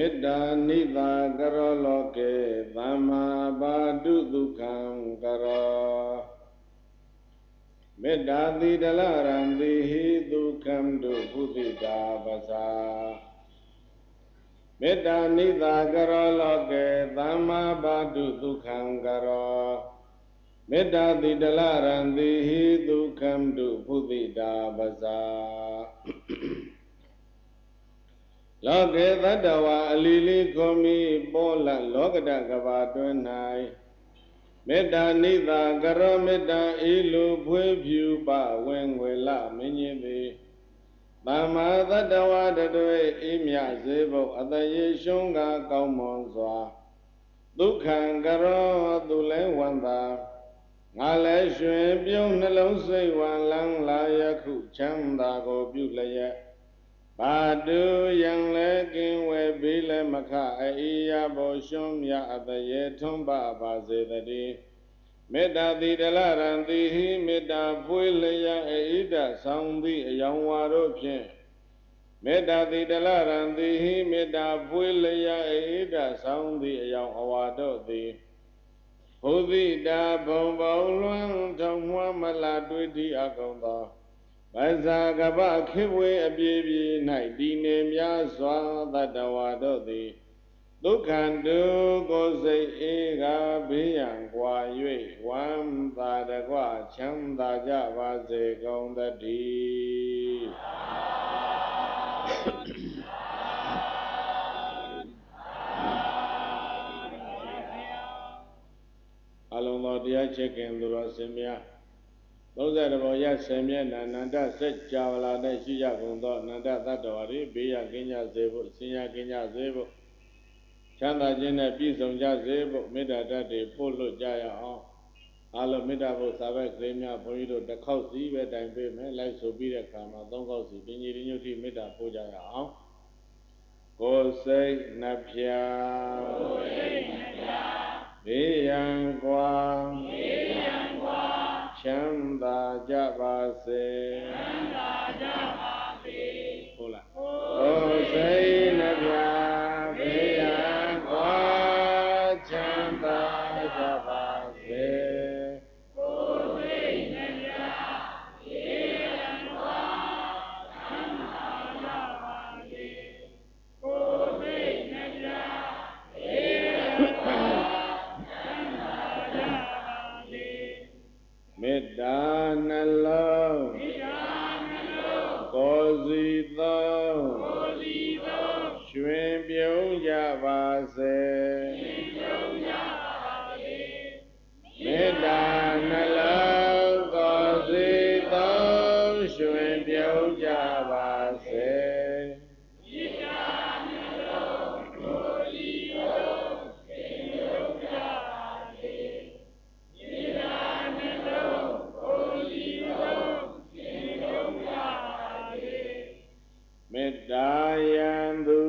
Metta nita karo loke dhamma badu dukkam karo Metta didalaranti hi dukkam du buddhita basa Metta nita karo loke dhamma badu dukkam karo Metta didalaranti hi dukkam du buddhita basa Loke tadawa alili komi pola lokada kava tuanai Metta nita karo metta ilu pwe pyu pa wengwela minyiti Tama tadawa tatwe imya zevo ataye shunga kaumon swa Dukhan karo tule wanda Ngale shuen pyong nalong say wan lang la yakhu chanda ko pyu laya Badu yang lekin we bile maka aiya bo shum ya ataye thumba basetati Metta didalaranti hi metta pweleya aida saundi ayawaro phin Metta didalaranti hi metta pweleya aida saundi ayaw awado ti Hudita bong luang thong hwa mala twi thi akong Baza gaba khiwe abye nai dine mya swa tadawa do ti Dukhandu ko sei ega biyan kwa yue wan ta de kwa chanda ja ba se kaung tati Along thoughတရားချက်ကင်သူတော်စင်များ30ဘောရ10မျက်နှာနန္ဒစัจ java လာတဲ့ရှိရကုန်သောနန္ဒသတ္တဝါတွေဘေးရကင်းကြစေဖို့ဆင်းရဲကင်းကြစေဖို့ချမ်းသာခြင်းနဲ့ပြည့်စုံကြစေဖို့မေတ္တာဓာတ်တွေပို့လွတ်ကြရအောင်အားလုံးမေတ္တာဘုစာပဲကလေးများဘုန်းကြီးတို့တစ်ခေါက်စီပဲတိုင်ပေးမယ်လိုက်ဆိုပြီးတဲ့အခါမှာ3ခေါက်စီပင်ကြီးညုတ်တိမေတ္တာပို့ကြရအောင်ကိုယ်စိတ်နှဖျားဘေးရန်ကွာချမ်းသာကြပါစေဟုတ်လားကိုယ်စိတ်နှဖျားဘေးရန်ကွာချမ်းသာကြပါစေမေတ္တာနှလုံးကိုယ်စီသောရွှင်ပြုံးကြပါစေမေတ္တာနှလုံးကိုယ်စီသောရွှင်ပြုံးကြပါစေမေတ္တာယံသူ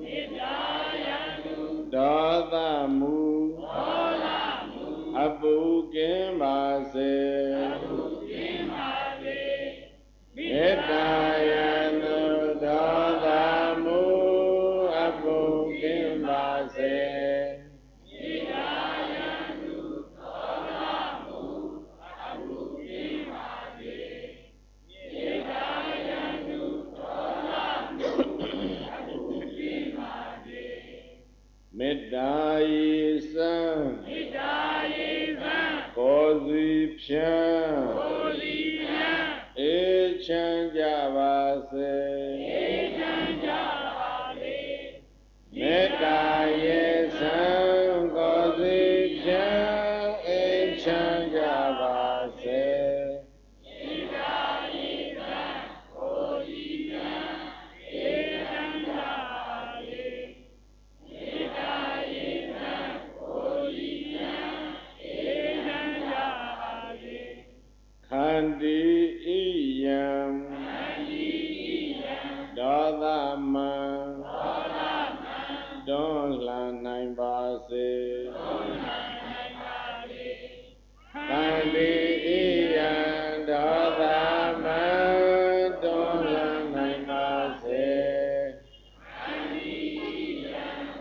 ဒေါသမူအပုကင်းပါစေမေတ္တာယံသူဒေါသမူအပုကင်းပါစေမေတ္တာယေစံကိုယ်စီဖြံအေးချမ်းကြပါစေမေတ္တာယေစံကိုယ်စီဖြံအေးချမ်းကြပါစေခန္တီဣယံဒေါသမံတွန်းလှန်နိုင်ပါစေခန္တီဣယံဒေါသမံတွန်းလှန်နိုင်ပါစေခန္တီဣယံ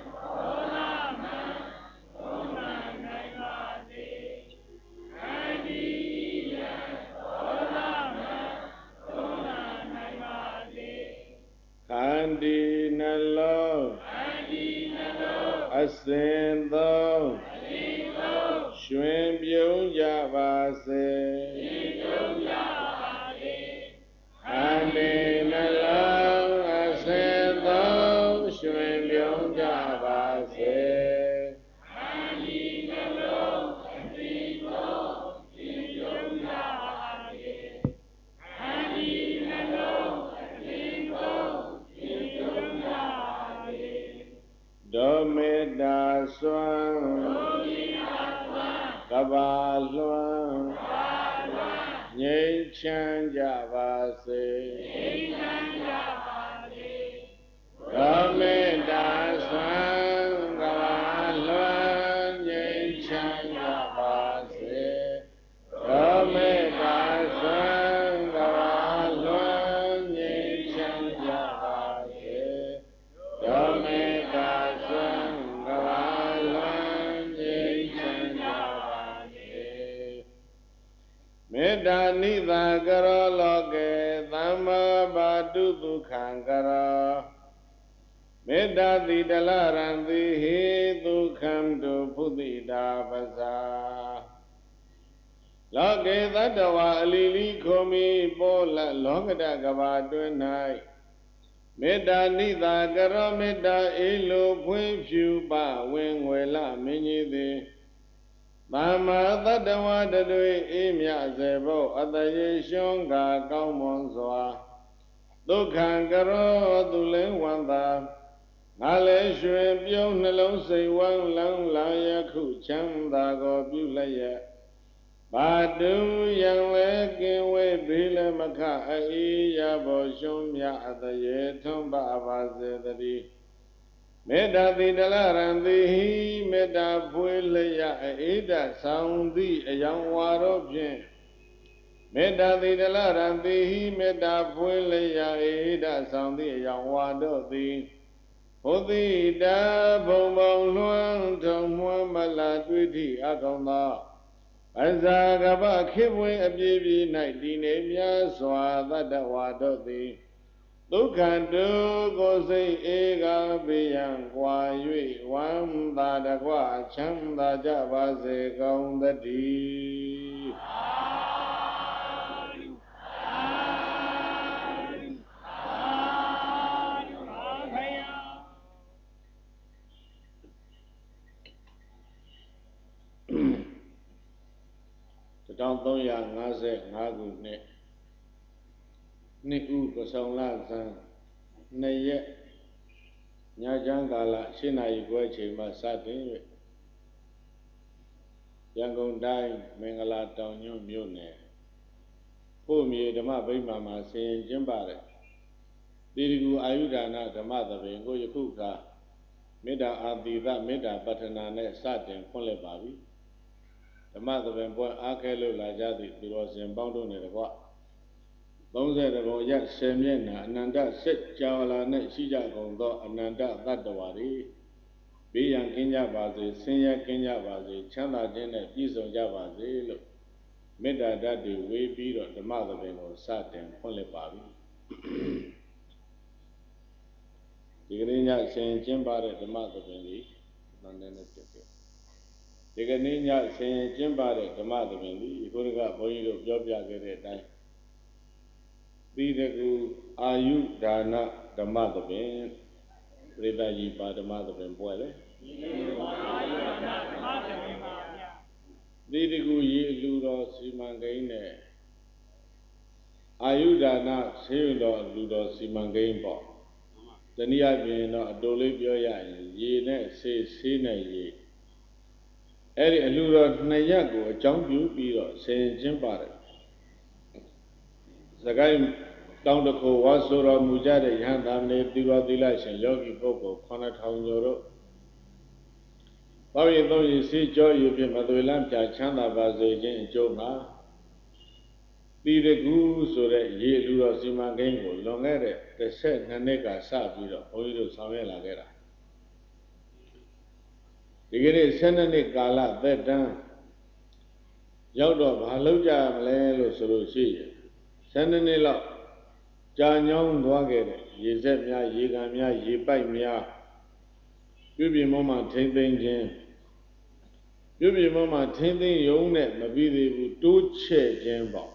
အစဉ်သုံးရွှင်ပြုံးကြပါစေခန္တီနှလုံးအစဉ်သုံးရွှင်ပြုံးကြပါစေဒုမေတ္တာစွမ်းကဘာလွှမ်းငြိမ်းချမ်းကြပါစေဒုမေတ္တာစွမ်းကဘာလွှမ်းငြိမ်းချမ်းကြပါစေဒုမေတ္တာစွမ်းကဘာလွှမ်းငြိမ်းချမ်းကြပါစေဒုမေတ္တာစွမ်းကဘာလွှမ်းငြိမ်းချမ်းကြပါစေမေတ္တာနိသာကရောလောကေသမ္မာပါတုဒုက္ခံကရောမေတ္တာတိတလရံတိဟိဒုက္ခံတုဖုတိတာပဇာလောကေသတ္တဝါအလီလီခုံမီပေါ်လလောကတကဘာတွင်၌မေတ္တာနိသာကရောမေတ္တာအေလိုဖွေးဖြူပဝင်ငွေလမင်းကြီးသည်သမ္မာသတ္တဝါတွေအေးမြစေဖို့အတရေရှုံးကကောင်းမွန်စွာဒုက္ခံကရောသူလင်းဝန္တာငါလည်းရွှင်ပြုံးနှလုံးစိတ်ဝမ်းလန်းလာယခုချမ်းသာကိုပြုလျက်ဘာတုယံလဲကင်ဝေးဘေးလည်းမခအေးရဖို့ရှုံးမြအတရေထွန်းပါစေတည်းမေတ္တာတိတလရံတိဟိမေတ္တာဖွေလျက်အေဒဆောင်သည့်အယောင်ဝါတို့ဖြင့်မေတ္တာတိတလရံတိဟိမေတ္တာဖွေလျက်အေဒဆောင်သည့်အယောင်ဝါတို့သည်ဘုသိတာဘုံဘုံလွှမ်းထုံမွမ်းမလာတွေ့သည့်အကောင်သောအဇာကပခေပွင့်အပြည့်ပြည့်၌တည်နေမြတ်စွာသတ္တဝါတို့သည်ဒုက္ခတုကိုစိတ်ဧကပိယံကွာ၍ဝမ်းသာတကွချမ်းသာကြပါစေကုန်သတည်း1355ခုနှစ်ဥပဆောင်လဇန်2ရက်ညချမ်းကာလ7 နာရီခွဲချိန်မှစတင်၍ရန်ကုန်တိုင်းမင်္ဂလာတောင်ညွန့်မြို့နယ်ဖို့မြေဓမ္မဗိမာန်မှာဆင်ရင်ကျင်းပတဲ့တိရကူအာယုဒါနဓမ္မသဘင်ကိုယခုကမေတ္တာအာတိသမေတ္တာပတ္ထနာနဲ့စတင်ဖွင့်လှစ်ပါပြီဓမ္မသဘင်ပွဲအားခဲလို့လာကြသည့်သူတော်စင်ပေါင်းတို့နဲ့တကွ30ဘုံရ10မျက်နှာအနန္တစัจ java လာနဲ့ရှိကြကုန်သောအနန္တသတ္တဝါတွေဘေးရန်ကင်းကြပါစေဆင်းရဲကင်းကြပါစေချမ်းသာခြင်းနဲ့ပြည့်စုံကြပါစေလို့မေတ္တာဓာတ်တွေဝေးပြီးတော့ဓမ္မသဘင်ကိုစတင်ဖွင့်လှစ်ပါပြီဒီကနေ့ညဆင်ကျင်းပတဲ့ဓမ္မသဘင်ကြီးနာနေနဲ့ပြည့်ခဲ့ဒီကနေ့ညဆင်ကျင်းပတဲ့ဓမ္မသဘင်ကြီးဒီကုရကဘုန်းကြီးတို့ပြောပြခဲ့တဲ့အတိုင်းသီတကူအာယုဒါနဓမ္မသဘင်ပရိသတ်ကြီးပါဓမ္မသဘင်ပွဲလေသီတကူရေလူတော်စီမံကိန်းနဲ့အာယုဒါနဆေးရုံတော်လူတော်စီမံကိန်းပေါ့တနည်းအားဖြင့်တော့အတိုလေးပြောရရင်ရေနဲ့ဆေးနဲ့ရေအဲ့ဒီအလူတော်2ရက်ကိုအကြောင်းပြုပြီးတော့ဆင်ကျင်းပါတယ်စကိုင်းတောင်တခိုဝါဆိုတော်မူကြတဲ့ယဟန်သာမဏေသီဝသီလရှင်ယောဂီပုဂ္ဂိုလ်9000ကျော်တို့ပေါ့ရင်သုံးရင်ဆေးကြောရည်ဖြင့်မသွေလမ်းပြချမ်းသာပါစေခြင်းအကျိုးမှာသီတကူဆိုတဲ့ရေလူတော်စီမံကိန်းကိုလွန်ခဲ့တဲ့12နှစ်ကစပြီးတော့ဘုန်းကြီးတို့ဆောင်ရွက်လာခဲ့တာဒီကနေ့12နှစ်ကာလသက်တမ်းရောက်တော့ဘာလုပ်ကြမလဲလို့ဆိုလို့ရှိရင်12နှစ်လောက်ကြာညောင်းသွားခဲ့တဲ့ရေစက်များရေကန်များရေပိုက်များပြုပြင်မောမှထိမ့်သိမ်းခြင်းပြုပြင်မောမှထိမ့်သိမ်းရုံနဲ့မပြီးသေးဘူးတိုးချဲ့ခြင်းပေါ့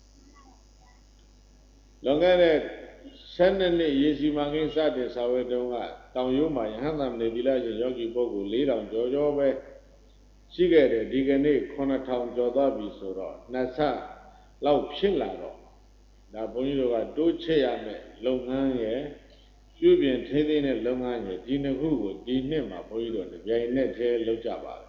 လွန်ခဲ့တဲ့12နှစ်ရေစီမံကိန်းစတင်စာဝဲတုန်းကတောင်ရိုးမှာယဟန်သမဏေသီလရှင်ယောဂီပုဂ္ဂိုလ်4000ကျော်ပဲရှိခဲ့တယ်ဒီကနေ့9000ကျော်သွားပြီဆိုတော့နှစ်ဆလောက်ဖြစ်လာတော့ဒါဘုန်းကြီးတို့ကတိုးချဲ့ရမယ်လုပ်ငန်းရဲ့ပြုပြင်ထိန်းသိမ်းတဲ့လုပ်ငန်းရဲ့ဒီနှစ်ခုကိုဒီနှစ်မှာဘုန်းကြီးတို့ကြိုင်နဲ့တည်းလုပ်ကြပါတယ်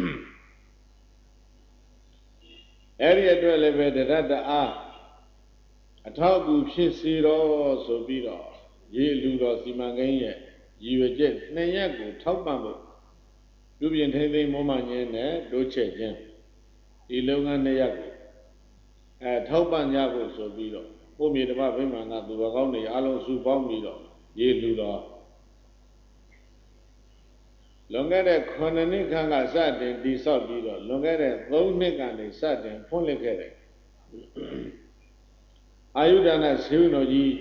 အဲ့ဒီအတွက်လည်းပဲတရတ္တအားအထောက်အကူဖြစ်စေတော့ဆိုပြီးတော့ရေလူတော်စီမံကိန်းရဲ့ရည်ရွယ်ချက်2ရက်ကိုထောက်ပံ့ဖို့ပြုပြင်ထိန်းသိမ်းမောမှညင်းနဲ့တိုးချဲ့ခြင်းဒီလုပ်ငန်း2ရက်ကိုထောက်ပံ့ကြဖို့ဆိုပြီးတော့ဘုမြေဓမ္မဗိမာန်ကသူတော်ကောင်းတွေအားလုံးစုပေါင်းပြီးတော့ရေလူတော်လွန်ခဲ့တဲ့9နှစ်ခန့်ကစတင်တည်ဆောက်ပြီးတော့လွန်ခဲ့တဲ့3နှစ်ကနေစတင်ဖွင့်လှစ်ခဲ့တယ်အာယုဒနာဆေးဝင်တော်ကြီး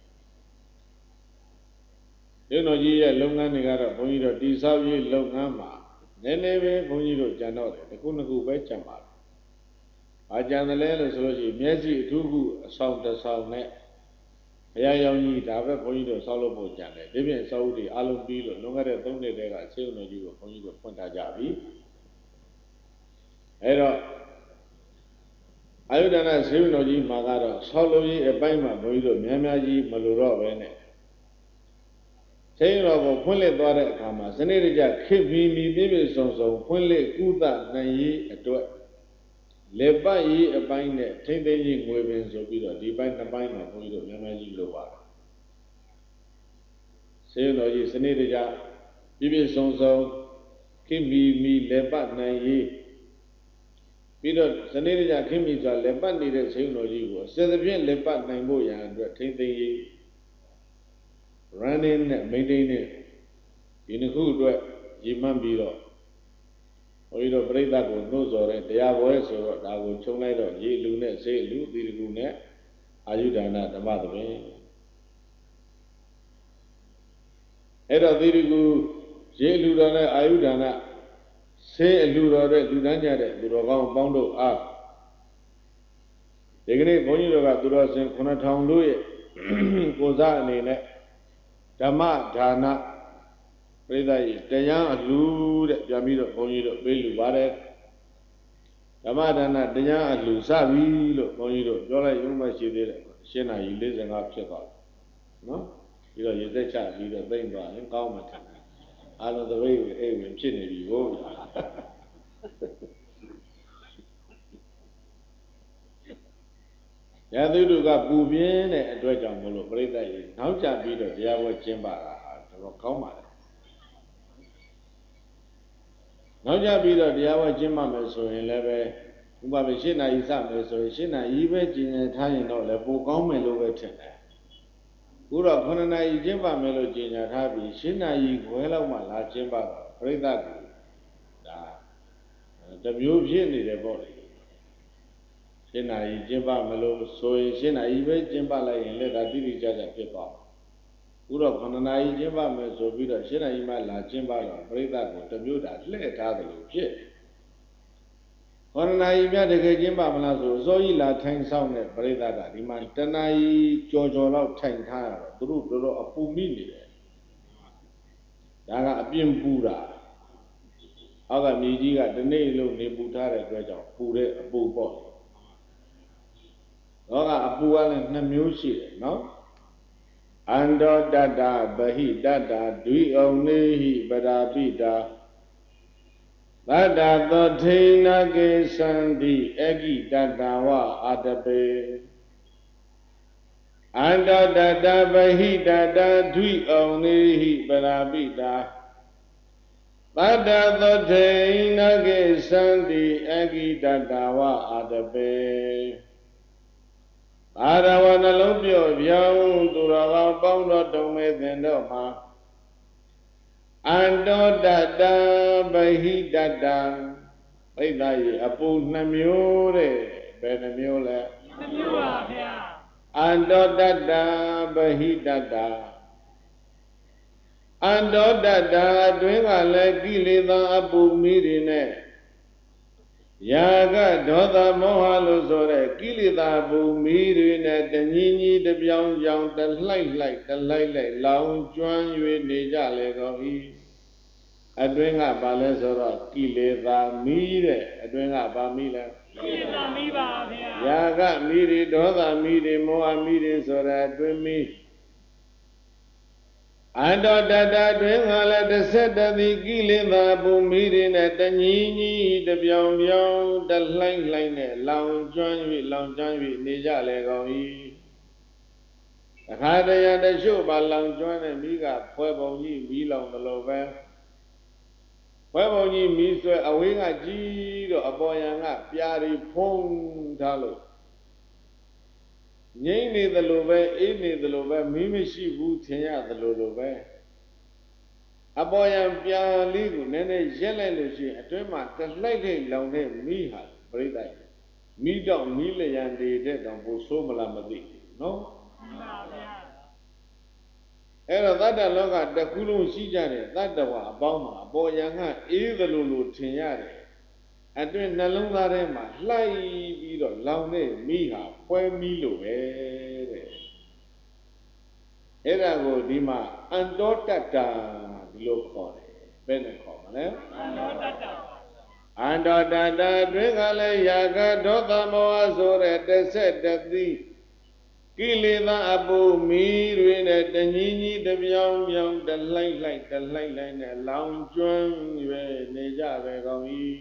ရဲ့လုပ်ငန်းတွေကတော့ဘုန်းကြီးတို့တည်ဆောက်ရေးလုပ်ငန်းမှာနည်းနည်းပဲဘုန်းကြီးတို့ကြံတော့တယ်တစ်ခုနှစ်ခုပဲကြံပါတယ်။ဘာကြံတယ်လဲလို့ဆိုလို့ရှိရင်မျက်စိအထူးခုအဆောင်တစ်ဆောင်နဲ့ဘုရားရောင်ကြီးဒါပဲဘုန်းကြီးတို့ဆောက်လုပ်ဖို့ကြံတယ်။ဒီပြင်ဆောက်ဦးတွေအလုံးပြီးလို့လွန်ခဲ့တဲ့3နှစ်တည်းကဆေးဝင်တော်ကြီးကိုဘုန်းကြီးတို့ဖွင့်ထားကြပြီ။အဲတော့အာယုဒနာဆေးဝင်တော်ကြီးမှာကတော့ဆောက်လုပ်ရေးအပိုင်းမှာဘုန်းကြီးတို့များများကြီးမလိုတော့ပဲနဲ့ဆေးတော်ကိုဖွင့်လှစ်သွားတဲ့အခါမှာစနစ်တကျခေတ်မီပြည့်ပြည့်စုံစုံဖွင့်လှစ်ကုသနိုင်ရေးအတွက်လက်ပတ်ရေးအပိုင်းနဲ့ထိမ့်သိမ်းရေးငွေပင်ဆိုပြီးတော့ဒီပိုင်း2ပိုင်းမှာဘုန်းကြီးတို့များများကြီးလိုပါတယ်ဆေးတော်ကြီးစနစ်တကျပြည့်ပြည့်စုံစုံခေတ်မီလက်ပတ်နိုင်ရေးပြီးတော့စနစ်တကျခေတ်မီစွာလက်ပတ်နေတဲ့ဆေးတော်ကြီးကိုအစစ်အပြည့်လက်ပတ်နိုင်ဖို့ရန်အတွက်ထိမ့်သိမ်းရေး running နဲ့ maintaining ဒီနှစ်ခုအတွက်ရည်မှန်းပြီးတော့ဘုန်းကြီးတို့ပြိဿကိုနှိုးဆော်တဲ့တရားပွဲဆိုတော့ဒါကိုခြုံလိုက်တော့ရေလူနဲ့ဆေးလူသီတကူနဲ့အာယုဒါနဓမ္မသဘင်အဲ့တော့သီတကူရေလူတော်နဲ့အာယုဒါနဆေးအလူတော်တဲ့လူတန်းကြတဲ့လူတော်ကောင်းပေါင်းတို့အားဒီကနေ့ဘုန်းကြီးတို့ကသူတော်စင်9000တို့ရဲ့ကိုစားအနေနဲ့ဓမ္မဒါနပြိဿကြီးတရားအလူတဲ့ပြန်ပြီးတော့ဘုန်းကြီးတို့ပေးလူပါတယ်ဓမ္မဒါနတရားအလူစပြီလို့ဘုန်းကြီးတို့ပြောလိုက်ရုံပဲရှိသေးတယ်ရှင်းနာရီ45ဖြစ်သွားတယ်နော်ပြီးတော့ရေသက်ချပြီးတော့သိမ့်သွားရင်ကောင်းမှထင်တယ်အားလုံးသပိတ်ကိုအိမ်ဝင်ဖြစ်နေပြီဟုတ်ရာသုတုကပူပြင်းတဲ့အတွက်ကြောင့်မလို့ပြိဿကြီးနောက်ကျပြီးတော့တရားပွဲကျင်းပတာဟာတော်ကောင်းပါလေနောက်ကျပြီးတော့တရားပွဲကျင်းပမယ်ဆိုရင်လည်းပဲဥပမာ8 နာရီစမယ်ဆိုရင်8 နာရီပဲကျင်ထားရင်တော့လည်းပိုကောင်းမယ်လို့ပဲထင်တယ်ခုတော့9 နာရီကျင်းပမယ်လို့ကျင်ညာထားပြီး8 နာရီခွဲလောက်မှလာကျင်းပတော့ပြိဿကဒါတမျိုးဖြစ်နေတယ်ပေါ့လေ8 နာရီကျင်းပမလို့ဆိုရင်8 နာရီပဲကျင်းပလိုက်ရင်လည်းဒါတိတိကျကျဖြစ်သွားဥတော့9 နာရီကျင်းပမယ်ဆိုပြီးတော့8 နာရီမှလာကျင်းပတော့ပြိဿကိုတမျိုးတာလှည့်ထားတယ်လို့ဖြစ်9 နာရီမြတ်တကယ်ကျင်းပမလားဆိုအစိုးရလာထိုင်ဆောင်တဲ့ပြိဿကဒီမှာ1 နာရီကြော်လောက်ထိုင်ထားရတော့သူတို့တော်တော်အပူမိနေတယ်ဒါကအပြင်ပူတာအောက်ကမြေကြီးကဒီနေ့လုံးနေပူထားတဲ့အတွက်ကြောင့်ပူတဲ့အပူပေါ့တော့ကအပူကလည်း2မျိုးရှိတယ်နော်အန္တောတတ္တဗဟိတတ္တဒွိဩနေဟိပရာပိတာသတ္တသောထိနကေသန္တိအဂိတတ္တဝအာတပေအန္တောတတ္တဗဟိတတ္တဒွိဩနေဟိပရာပိတာသတ္တသောထိနကေသန္တိအဂိတတ္တဝအာတပေအာရဝနှလုံးပြော့ပြောင်းသူတော်ကောင်းပေါင်းတော်တုံမဲ့သင်တို့မှာအန္တောတတ္တဗဟိတတ္တပိဋကရေအပူ2မျိုးတဲ့ဘယ်နှမျိုးလဲ2မျိုးပါဗျာအန္တောတတ္တဗဟိတတ္တ Ando dada adwenga le kileda abu mirine Yaga doda moha lo sore kileda abu mirine Tenyini de biang biang de lai Laung chuan yue neja le gohi Adwenga bale soro kileda mire Adwenga ba mire Kileda mi ba bhya Yaga miri doda miri moha miri sore adwenmi Ando dada dwenga le de seta di kileda bu mirine Tenyini de biang biang de lai ne Laung chuan yue neja le gohi Akadaya de shu ba lang chuan ne miga phwe bong ji mi long de lo be phwe bong ji mi swe awe nga ji do apo yan nga pya ri phong tha lo ngိမ့်နေသလိုပဲအေးနေသလိုပဲမီးမရှိဘူးထင်ရသလိုလိုပဲအပေါ်ယံပြန်လေးကိုနည်းနည်းရက်လိုက်လို့ရှိရင်အတွင်းမှာတလှိုက်ထိတ်လောင်တဲ့မီးဟာပြိတ္တိုင်မီးတော့မီးလျံနေတဲ့တောင်ပိုဆိုးမလားမသိဘူးနော်မှန်ပါဗျာအဲ့တော့သတ္တလောကတစ်ခုလုံးရှိကြတယ်သတ္တဝါအပေါင်းမှာအပေါ်ယံကအေးသလိုလိုထင်ရတယ်အတွင်းနှလုံးသားထဲမှာလှိုက်ပြီးတော့လောင်တဲ့မီးဟာပွဲမီးလိုပဲတဲ့အဲ့ဒါကိုဒီမှာအန္တောတတ္တာဒီလိုခေါ်တယ်ဘယ်နဲ့ခေါ်မလဲအန္တောတတ္တာအန္တောတတ္တာတွင်ကလည်းယာကဒေါသမောဟဆိုတဲ့တစ်ဆက်တစ်သီးကိလေသာအပူမီးတွေနဲ့တညီညီတပြောင်းပြောင်းတလှိုက်နဲ့လောင်ကျွမ်းရွယ်နေကြပဲကောင်း၏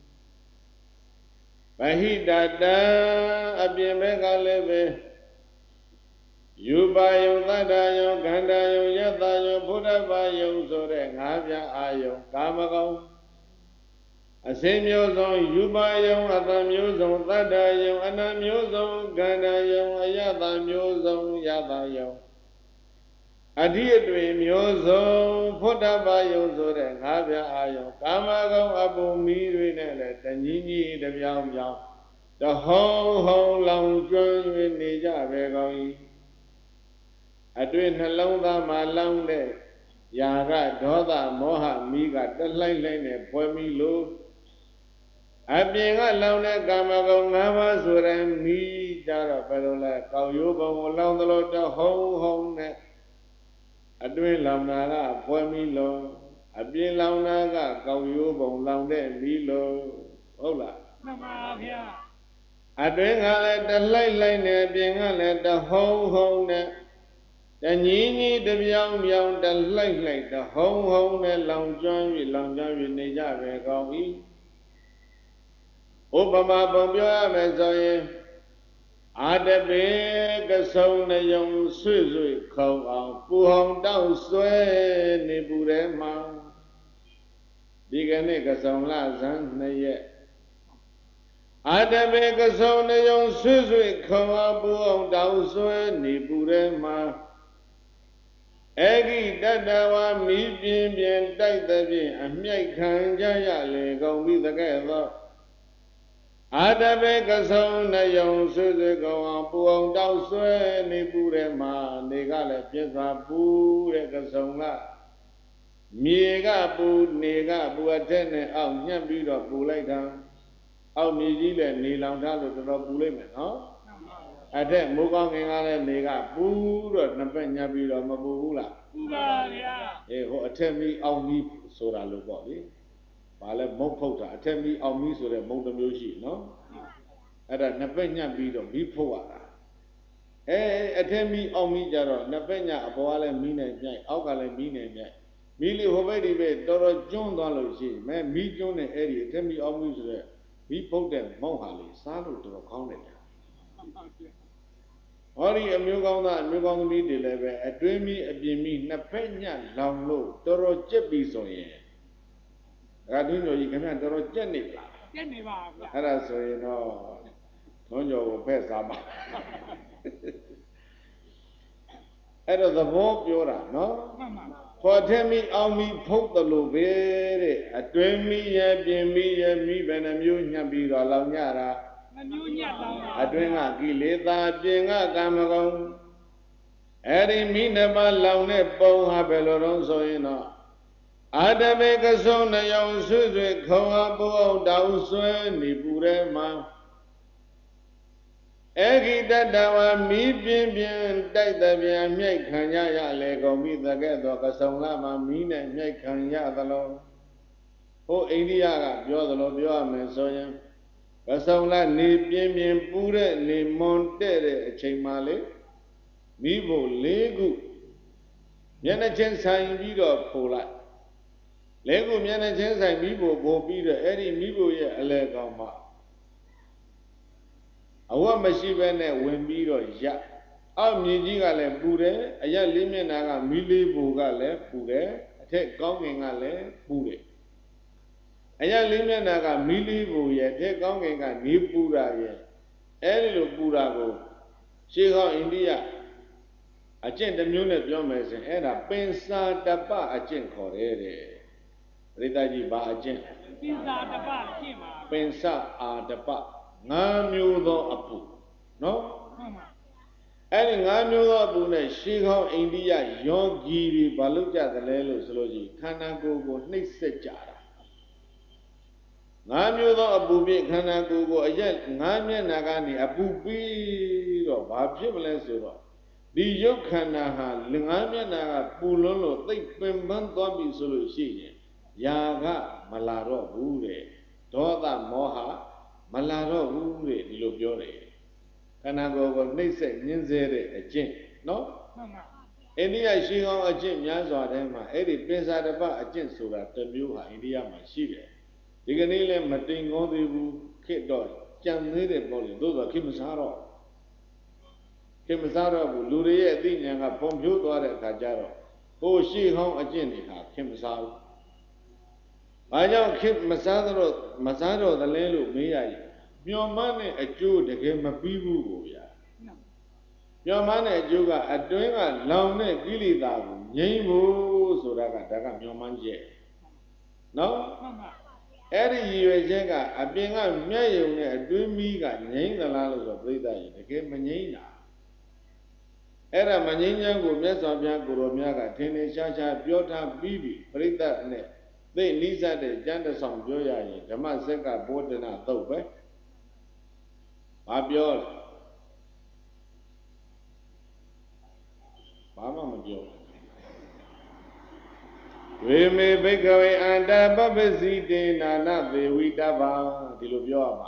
ဗဟိတတံအပြင်ဘက်ကလည်းပဲယူပါယုံသတ္တယုံခန္ဓာယုံယတ္တယုံဘုဒ္ဓဘာယုံဆိုတဲ့ငါးပြားအာယုံကာမဂုဏ်အစင်းမျိုးစုံယူပါယုံအတ္တမျိုးစုံသတ္တယုံအနတ်မျိုးစုံခန္ဓာယုံအယတ္တမျိုးစုံယတ္တယုံအဓိအတွေ့မျိုးစုံဘုဒ္ဓဘာယုံဆိုတဲ့ငါးပြားအာယုံကာမဂုဏ်အပူမီးတွေနဲ့လည်းတညီညီတပြောင်းပြောင်းတဟုံဟုံလောင်ကျွမ်း၍နေကြပဲကောင်း၏အတွင်းနှလုံးသားမှာလောင်တဲ့ယာကဒေါသမောဟမီးကတလှိုက်နဲ့ဖွဲမီလို့အပြင်ကလောင်တဲ့ကာမဂုဏ်၅ပါးဆိုတဲ့မီးကြတော့ဘယ်လိုလဲကောက်ရိုးပုံကိုလောင်သလိုတဟုံဟုံနဲ့အတွင်းလောင်တာကဖွဲမီလို့အပြင်လောင်တာကကောက်ရိုးပုံလောင်တဲ့မီးလို့ဟုတ်လားမှန်ပါဗျာအတွင်းကလည်းတလှိုက်နဲ့အပြင်ကလည်းတဟုံဟုံနဲ့တညီညီတပြောင်းပြောင်းတလှိုက်တဟုံဟုံနဲ့လောင်ကျွမ်း၍နေကြပဲကောင်း၏ဥပမာပုံပြောရမယ်ဆိုရင်အာတပေကဆုံနှယုံဆွေခုံအောင်ပူဟောင်တောက်ဆွဲနေပူထဲမှာဒီကနေ့ကဆုံလဇန်2ရက်အာတပေကဆုံနှယုံဆွေခုံအောင်ပူဟောင်တောက်ဆွဲနေပူထဲမှာဧကိတတဝါမိပြင်းတိုက်တဲ့ဖြင့်အမြိုက်ခံကြရလေကုန်ပြီတကဲ့သောအာတဘေကဆုံနှယုံဆွေကောင်အောင်ပူအောင်တောက်ဆွဲနေပူတဲ့မှာနေကလည်းပြစ္ဆာပူတဲ့ကဆုံကမြေကပူနေကပူအထက်နဲ့အောက်ညှက်ပြီးတော့ပူလိုက်တာအောက်မြေကြီးလည်းနေလောင်ထားလို့တော်တော်ပူလိုက်မယ်နော်အထက်မိုးကောင်းငင်ကလည်းနေကပူတော့နှစ်ပတ်ညှက်ပြီးတော့မပူဘူးလားပူပါဗျာဟိုအထက်မီးအောက်မီးဆိုတာလို့ပေါ့လေဘာလဲမုတ်ဖုတ်တာအထက်မီးအောက်မီးဆိုတဲ့မုတ်တစ်မျိုးရှိနော်အဲ့ဒါနှစ်ပတ်ညှက်ပြီးတော့မီးဖုတ်ရတာအထက်မီးအောက်မီးကြတော့နှစ်ပတ်ညှက်အပေါ်ကလည်းမီးနဲ့ညှိုက်အောက်ကလည်းမီးနဲ့ညှိုက်မီးလေးဟိုဘက်ဒီဘက်တော်တော်ကျွန်းသွားလို့ရှိရင်မီးကျွန်းတဲ့အဲ့ဒီအထက်မီးအောက်မီးဆိုတဲ့မီးဖုတ်တဲ့မုတ်ဟာလေးစားလို့တော်တော်ကောင်းတယ်ဗျာဟောဒီအမျိုးကောင်းသားအမျိုးကောင်းသမီးတွေလည်းပဲအတွင်းမီးအပြင်မီးနှစ်ဖက်ညှက်လောင်လို့တော်တော်ကြက်ပြီဆိုရင်ဒါတွင်းကျော်ကြီးခင်ဗျတော်တော်ကြက်နေပလားကြက်နေပါဗျာအဲ့ဒါဆိုရင်တော့တွင်းကျော်ကိုဖက်စားပါအဲ့တော့သဘောပြောတာနော်မှန်ပါခေါ်ထက်မီအောက်မီဖုတ်တယ်လို့ပဲတဲ့အတွင်းမီးရဲ့ပြင်မီးရဲ့မီးဘယ်နှမျိုးညှက်ပြီးတော့လောင်ညတာနှမျိုးညှက်လောင်တာအတွင်းကကိလေသာပြင်ကကာမဂုဏ်အဲ့ဒီမိနမလောင်တဲ့ပုံဟာဘယ်လိုတော့ဆိုရင်တော့အာတမေကဆုံးနှယောင်ဆွေဆွေခေါင်းဟာပူအောင်တောင်းဆွဲနေပူတဲ့မှာဧကိတတဝါမိပြင်းပြင်းတိုက်တဲ့ပြန်မြိုက်ခံရရလေကုန်ပြီတကဲ့တော့ကဆုံလာမှာမိနဲ့မြိုက်ခံရသလိုဟိုအိန္ဒိယကပြောသလိုပြောရမယ်ဆိုရင်ကဆုံလာနေပြင်းပြင်းပူတဲ့နေမွန်တဲ့တဲ့အချိန်မှလေမိဖို့၄ခုမျက်နှာချင်းဆိုင်ပြီးတော့ဖိုလိုက်၄ခုမျက်နှာချင်းဆိုင်မိဖို့ပို့ပြီးတော့အဲ့ဒီမိဖို့ရဲ့အလဲကောင်မှာအဝတ်မရှိဘဲနဲ့ဝင်ပြီးတော့ရအောက်မြေကြီးကလည်းပူတယ်အရက်လေးမျက်နှာကမီးလေးဘူကလည်းပူတယ်အထက်ကောင်းကင်ကလည်းပူတယ်အရက်လေးမျက်နှာကမီးလေးဘူရဲ့အထက်ကောင်းကင်ကနေပူတာရဲ့အဲ့ဒီလိုပူတာကိုရှေးဟောင်းအိန္ဒိယအကျင့်တစ်မျိုးနဲ့ပြောမယ်ဆိုရင်အဲ့ဒါပင်စာတပအကျင့်ခေါ်တယ်တဲ့ပရိသတ်ကြီးဘာအကျင့်ပင်စာတပအကျင့်ပါပင်စာအာတပ၅မျိုးသောအပူနော်အဲ့ဒီ၅မျိုးသောအပူနဲ့ရှေးဟောင်းအိန္ဒိယယောဂီတွေဘာလုပ်ကြသလဲလို့ဆိုလို့ရှိရင်ခန္ဓာကိုယ်ကိုနှိပ်စက်ကြတာ၅မျိုးသောအပူဖြင့်ခန္ဓာကိုယ်ကိုအရက်၅မျက်နှာကနေအပူပြီးတော့ဘာဖြစ်မလဲဆိုတော့ဒီယုတ်ခန္ဓာဟာ၅မျက်နှာကပူလွန်းလို့သိပ်ပင်ပန်းသွားပြီဆိုလို့ရှိရင်ယာကမလာတော့ဘူးတဲ့ဒေါသမောဟမလာတော့ဘူးတဲ့ဒီလိုပြောတယ်ခန္ဓာကိုယ်ကိုနှိမ့်ဆက်ညှင်းဆဲတဲ့အကျင့်နော်မှန်ပါအိန္ဒိယရှေးဟောင်းအကျင့်များစွာထဲမှာအဲ့ဒီပင်စာတပအကျင့်ဆိုတာတစ်မျိုးဟာအိန္ဒိယမှာရှိတယ်ဒီကနေ့လည်းမတိမ်ကောသေးဘူးခေတ်တော့ကြံသေးတယ်ပေါ့လေသို့သောခေတ်မစားတော့ဘူးလူတွေရဲ့အသိဉာဏ်ကဖွံ့ဖြိုးသွားတဲ့အခါကျတော့ဟိုရှေးဟောင်းအကျင့်တွေဟာခေတ်မစားဘူးဘာကြောင့်ခေတ်မစားတော့သလဲလို့မေးရရင်မျော်မှန်းတဲ့အကျိုးတကယ်မပြီးဘူးကိုဗျာမျော်မှန်းတဲ့အကျိုးကအတွင်းကလောင်တဲ့ကိလေသာကိုငြိမ်းဖို့ဆိုတာကဒါကမျော်မှန်းချက်နော်အဲ့ဒီရည်ရွယ်ချက်ကအပြင်ကမျက်ယုံနဲ့အတွင်းမီးကငြိမ်းသလားလို့ဆိုပြိဿကြီးတကယ်မငြိမ်းတာအဲ့ဒါမငြိမ်းချမ်းကိုမြတ်စွာဘုရားကိုယ်တော်များကထင်ထင်ရှားရှားပြောထားပြီးပြီပြိဿနဲ့သိနိစ္စတဲ့ကျမ်းတစ်ဆောင်ပြောရရင်ဓမ္မစက်ကဘောဓနာသုတ်ပဲဘာပြောလဲဘာမှမပြောဝေမေဘိကဝေအန္တပပ္ပစီတေနာနသေဝိတဗ္ဗဒီလိုပြောရမှာ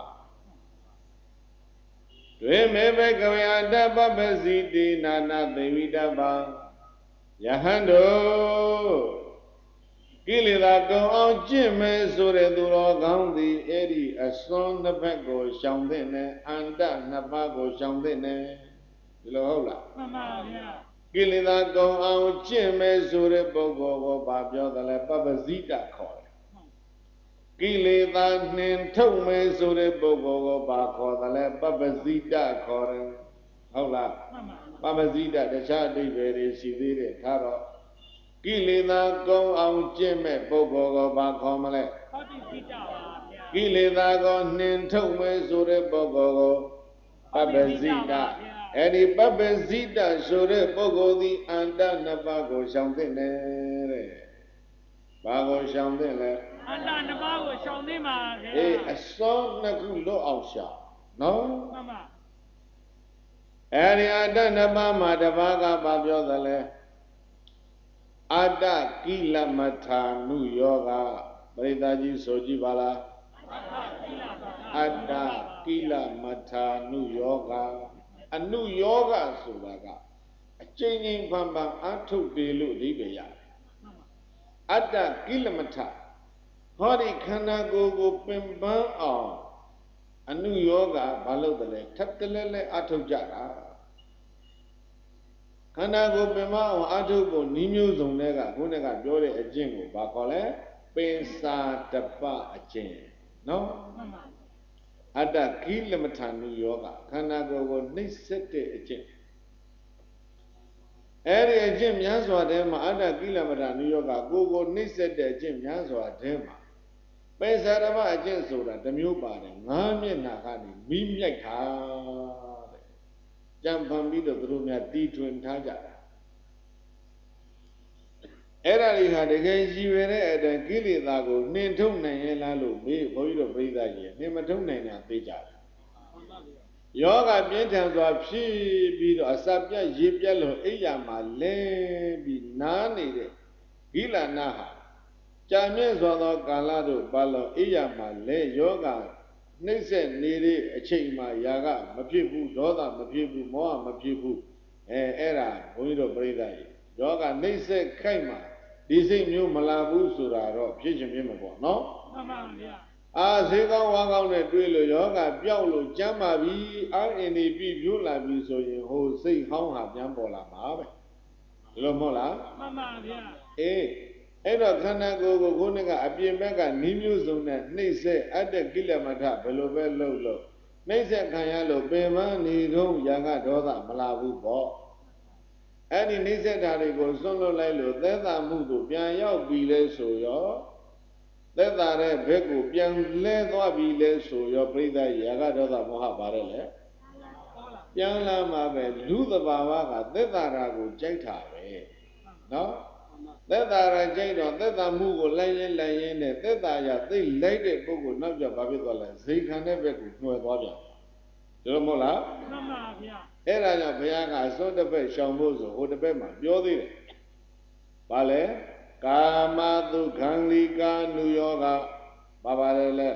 ဝေမေဘိကဝေအန္တပပ္ပစီတေနာနသေဝိတဗ္ဗယဟန်တို့ကိလေသာကုန်အောင်ကျင့်မယ်ဆိုတဲ့သူတော်ကောင်းသည်အဲ့ဒီအစွန်းနှစ်ဘက်ကိုရှောင်သင့်တယ်အန္တနှစ်ပါးကိုရှောင်သင့်တယ်ဒီလိုဟုတ်လားမှန်ပါဗျာကိလေသာကုန်အောင်ကျင့်မယ်ဆိုတဲ့ပုဂ္ဂိုလ်ကိုဘာပြောသလဲပပ္ပဇိတခေါ်တယ်ကိလေသာနှင်ထုတ်မယ်ဆိုတဲ့ပုဂ္ဂိုလ်ကိုဘာခေါ်သလဲပပ္ပဇိတခေါ်တယ်ဟုတ်လားမှန်ပါပပ္ပဇိတတခြားအဓိပ္ပာယ်တွေရှိသေးတယ်ဒါတော့ကိလေသာကုန်အောင်ကျင့်မဲ့ပုဂ္ဂိုလ်ကိုဘာခေါ်မလဲပပ္ပဇိတပါဗျာကိလေသာကိုနှင်ထုတ်မယ်ဆိုတဲ့ပုဂ္ဂိုလ်ကိုပပ္ပဇိတအဲ့ဒီပပ္ပဇိတဆိုတဲ့ပုဂ္ဂိုလ်သည်အန္တနှစ်ပါးကိုရှောင်သင့်တယ်တဲ့ဘာကိုရှောင်သင့်လဲအန္တနှစ်ပါးကိုရှောင်သင့်ပါဗျာအေးအစောနှစ်ခုလွတ်အောင်ရှောင်နော်မှန်ပါအဲ့ဒီအန္တနှစ်ပါးမှာတစ်ပါးကဘာပြောသလဲအတ္တကိလမထာနုယောဂပရိသတ်ကြီးဆိုကြည့်ပါလားအတ္တကိလမထာနုယောဂအနုယောဂဆိုတာကအကျဉ်းချင်းပန်းပန်းအထုတ်တယ်လို့အဓိပ္ပာယ်ရတယ်အတ္တကိလမထာဟောဒီခန္ဓာကိုယ်ကိုပင်ပန်းအောင်အနုယောဂဘာလို့တလဲထပ်တလဲလဲအထုတ်ကြတာခန္ဓာကိုယ်ပင်မအောင်အထုတ်ဖို့ဤမျိုးစုံတွေကခုနကပြောတဲ့အကျင့်ကိုဘာခေါ်လဲပင်စာတပအကျင့်နော်အတ္တကိလမထာနုယောဂခန္ဓာကိုယ်ကိုနှိပ်စက်တဲ့အကျင့်အဲ့ဒီအကျင့်များစွာထဲမှာအတ္တကိလမထာနုယောဂကိုယ်ကိုနှိပ်စက်တဲ့အကျင့်များစွာထဲမှာပင်စာတပအကျင့်ဆိုတာတစ်မျိုးပါတယ်၅မျက်နှာကနေမိမြိုက်တာတဲ့ကြံဖန်ပြီးတော့သူတို့များတီထွင်ထားကြတာအဲ့ဒါတွေဟာတကယ်ရည်ရွယ်တဲ့အတိုင်းကိလေသာကိုနှင်ထုတ်နိုင်ရဲ့လားလို့မေးဘုန်းကြီးတို့ပြိဿကြီးနှင်မထုတ်နိုင်တာသိကြတယ်ယောဂပြင်းထန်စွာဖြစ်ပြီးတော့အစပြတ်ရေပြတ်လို့အိယာမှာလဲပြီးနားနေတဲ့ဂိလနာဟာကြာမြင့်စွာသောကာလတို့ဘာလို့အိယာမှာလဲယောဂနှိမ့်ဆက်နေတဲ့အချိန်မှာຢာကမဖြစ်ဘူးဒေါသမဖြစ်ဘူးမောဟမဖြစ်ဘူးအဲ့ဒါဘုန်းကြီးတို့ပြိဿကြီးယောဂနှိမ့်ဆက်ခိုက်မှာဒီစိတ်မျိုးမလာဘူးဆိုတာတော့ဖြစ်ချင်းဖြစ်မှာပေါ့နော်မှန်ပါဗျာအာဈေးကောင်းဝါကောင်းနဲ့တွေးလို့ယောဂပျောက်လို့ကျမ်းပါပြီအာအင်းဒီပြီပြို့လာပြီဆိုရင်ဟိုစိတ်ဟောင်းဟာပြန်ပေါ်လာမှာပဲဒီလိုမဟုတ်လားမှန်ပါဗျာအေးအဲ့တော့ခန္ဓာကိုယ်ကိုခုနကအပြင်ဘက်ကနီးမျိုးစုံနဲ့နှိမ့်ဆက်အတ္တကိလမထဘယ်လိုပဲလှုပ်လို့နှိမ့်ဆက်ခံရလို့ပင်မနေတော့ရာဂဒေါသမလာဘူးပေါ့အဲ့ဒီနှိမ့်ဆက်တာတွေကိုစွန့်လွတ်လိုက်လို့သက်သာမှုကိုပြန်ရောက်ပြီလဲဆိုရောသက်သာတဲ့ဘက်ကိုပြန်လဲသွားပြီလဲဆိုရောပြိဿရာဂဒေါသမောဟပါတယ်လေပြန်လာမှာပဲလူသဘာဝကသက်သာတာကိုကြိုက်တာပဲနော်သက်သာရကြိုက်တော့သက်သာမှုကိုလိုက်ရင်နဲ့သက်သာရသိလိုက်တဲ့ပုဂ္ဂိုလ်နောက်ကျဘာဖြစ်သွားလဲဇိခံတဲ့ဘက်ကိုနှွယ်သွားပြန်ဒီလိုမဟုတ်လားမှန်ပါဗျာအဲ့ဒါကြောင့်ဘုရားကအစွန်းတစ်ဖက်ရှောင်ဖို့ဆိုဟိုတစ်ဖက်မှာပြောသေးတယ်ဘာလဲကာမတုခံလိကာနုယောဂဘာပါလဲလဲ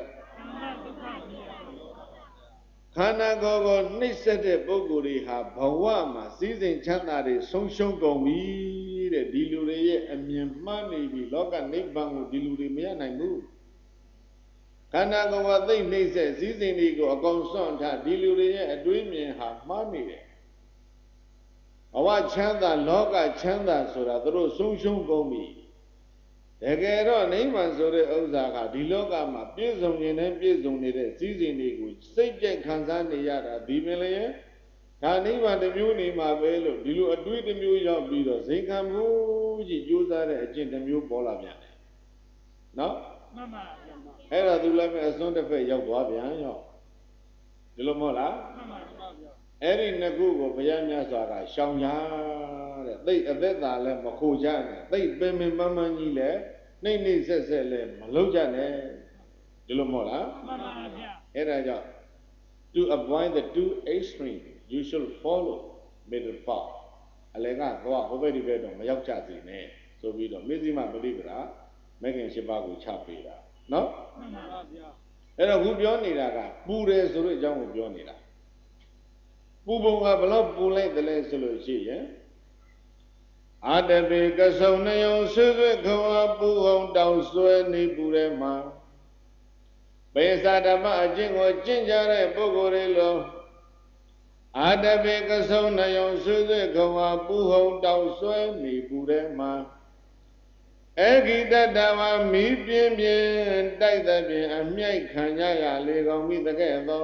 ခန္ဓာကိုယ်ကိုနှိမ့်ဆက်တဲ့ပုဂ္ဂိုလ်တွေဟာဘဝမှာစည်းစိမ်ချမ်းသာတွေဆုံးရှုံးကုန်ပြီတဲ့ဒီလူတွေရဲ့အမြင်မှန်းနေပြီလောကနိဗ္ဗာန်ကိုဒီလူတွေမရနိုင်ဘူးခန္ဓာကိုယ်ကသိမ့်နှိမ့်ဆက်စည်းစိမ်တွေကိုအကုန်စွန့်ထားဒီလူတွေရဲ့အတွေးမြင်ဟာမှားနေတယ်ဘဝချမ်းသာလောကချမ်းသာဆိုတာသူတို့ဆုံးရှုံးကုန်ပြီတကယ်တော့နိဗ္ဗာန်ဆိုတဲ့ဥစ္စာကဒီလောကမှာပြည့်စုံရင်လည်းပြည့်စုံနေတဲ့စည်းစိမ်တွေကိုစိတ်ကြိုက်ခံစားနေရတာဒီပင်လည်းဒါနိဗ္ဗာန်တစ်မျိုးနေမှာပဲလို့ဒီလိုအတွေးတစ်မျိုးရောက်ပြီးတော့ဇိမ်ခံမှုကြီးကြိုးစားတဲ့အကျင့်တစ်မျိုးပေါ်လာပြန်တယ်နော်မှန်ပါအဲ့တော့သူလည်းပဲအစွန်းတစ်ဖက်ရောက်သွားပြန်ရောက်ဒီလိုမဟုတ်လားမှန်ပါဗျာအဲ့ဒီနှစ်ခုကိုဘုရားမြတ်စွာကရှောင်ကြတဲ့သိအသက်သာလဲမခိုကြနဲ့သိပင်ပင်ပန်းပန်းကြီးလဲနှိမ့်နှိမ့်ဆက်ဆက်လဲမလုပ်ကြနဲ့ဒီလိုမဟုတ်လားမှန်ပါဗျာအဲ့ဒါကြောင့် to avoid the two extremes you should follow middle path အလယ်ကတော့ဟိုဘက်ဒီဘက်တော့မရောက်ကြစေနဲ့ဆိုပြီးတော့မေဇိမပရိပဒါမဂ္ဂင်၈ပါးကိုချပေးတာနော်မှန်ပါဗျာအဲ့တော့ခုပြောနေတာကပူတယ်ဆိုတဲ့အကြောင်းကိုပြောနေတာပူပုံကဘလို့ပူလိုက်တယ်လဲဆိုလို့ရှိရင်အာတပိကဆုံနယုံဆွေဆွေခွာပူအောင်တောင်ဆွဲနေပူတဲ့မှာပေစာဓမ္မအကျင့်ကိုကျင့်ကြတဲ့ပုဂ္ဂိုလ်တွေလိုအာတပိကဆုံနယုံဆွေဆွေခွာပူအောင်တောင်ဆွဲနေပူတဲ့မှာအဂိတတဝါမိပြင်းပြင်းတိုက်တဲ့ပြင်အမြိုက်ခံကြရလေကောင်မိတကဲ့သော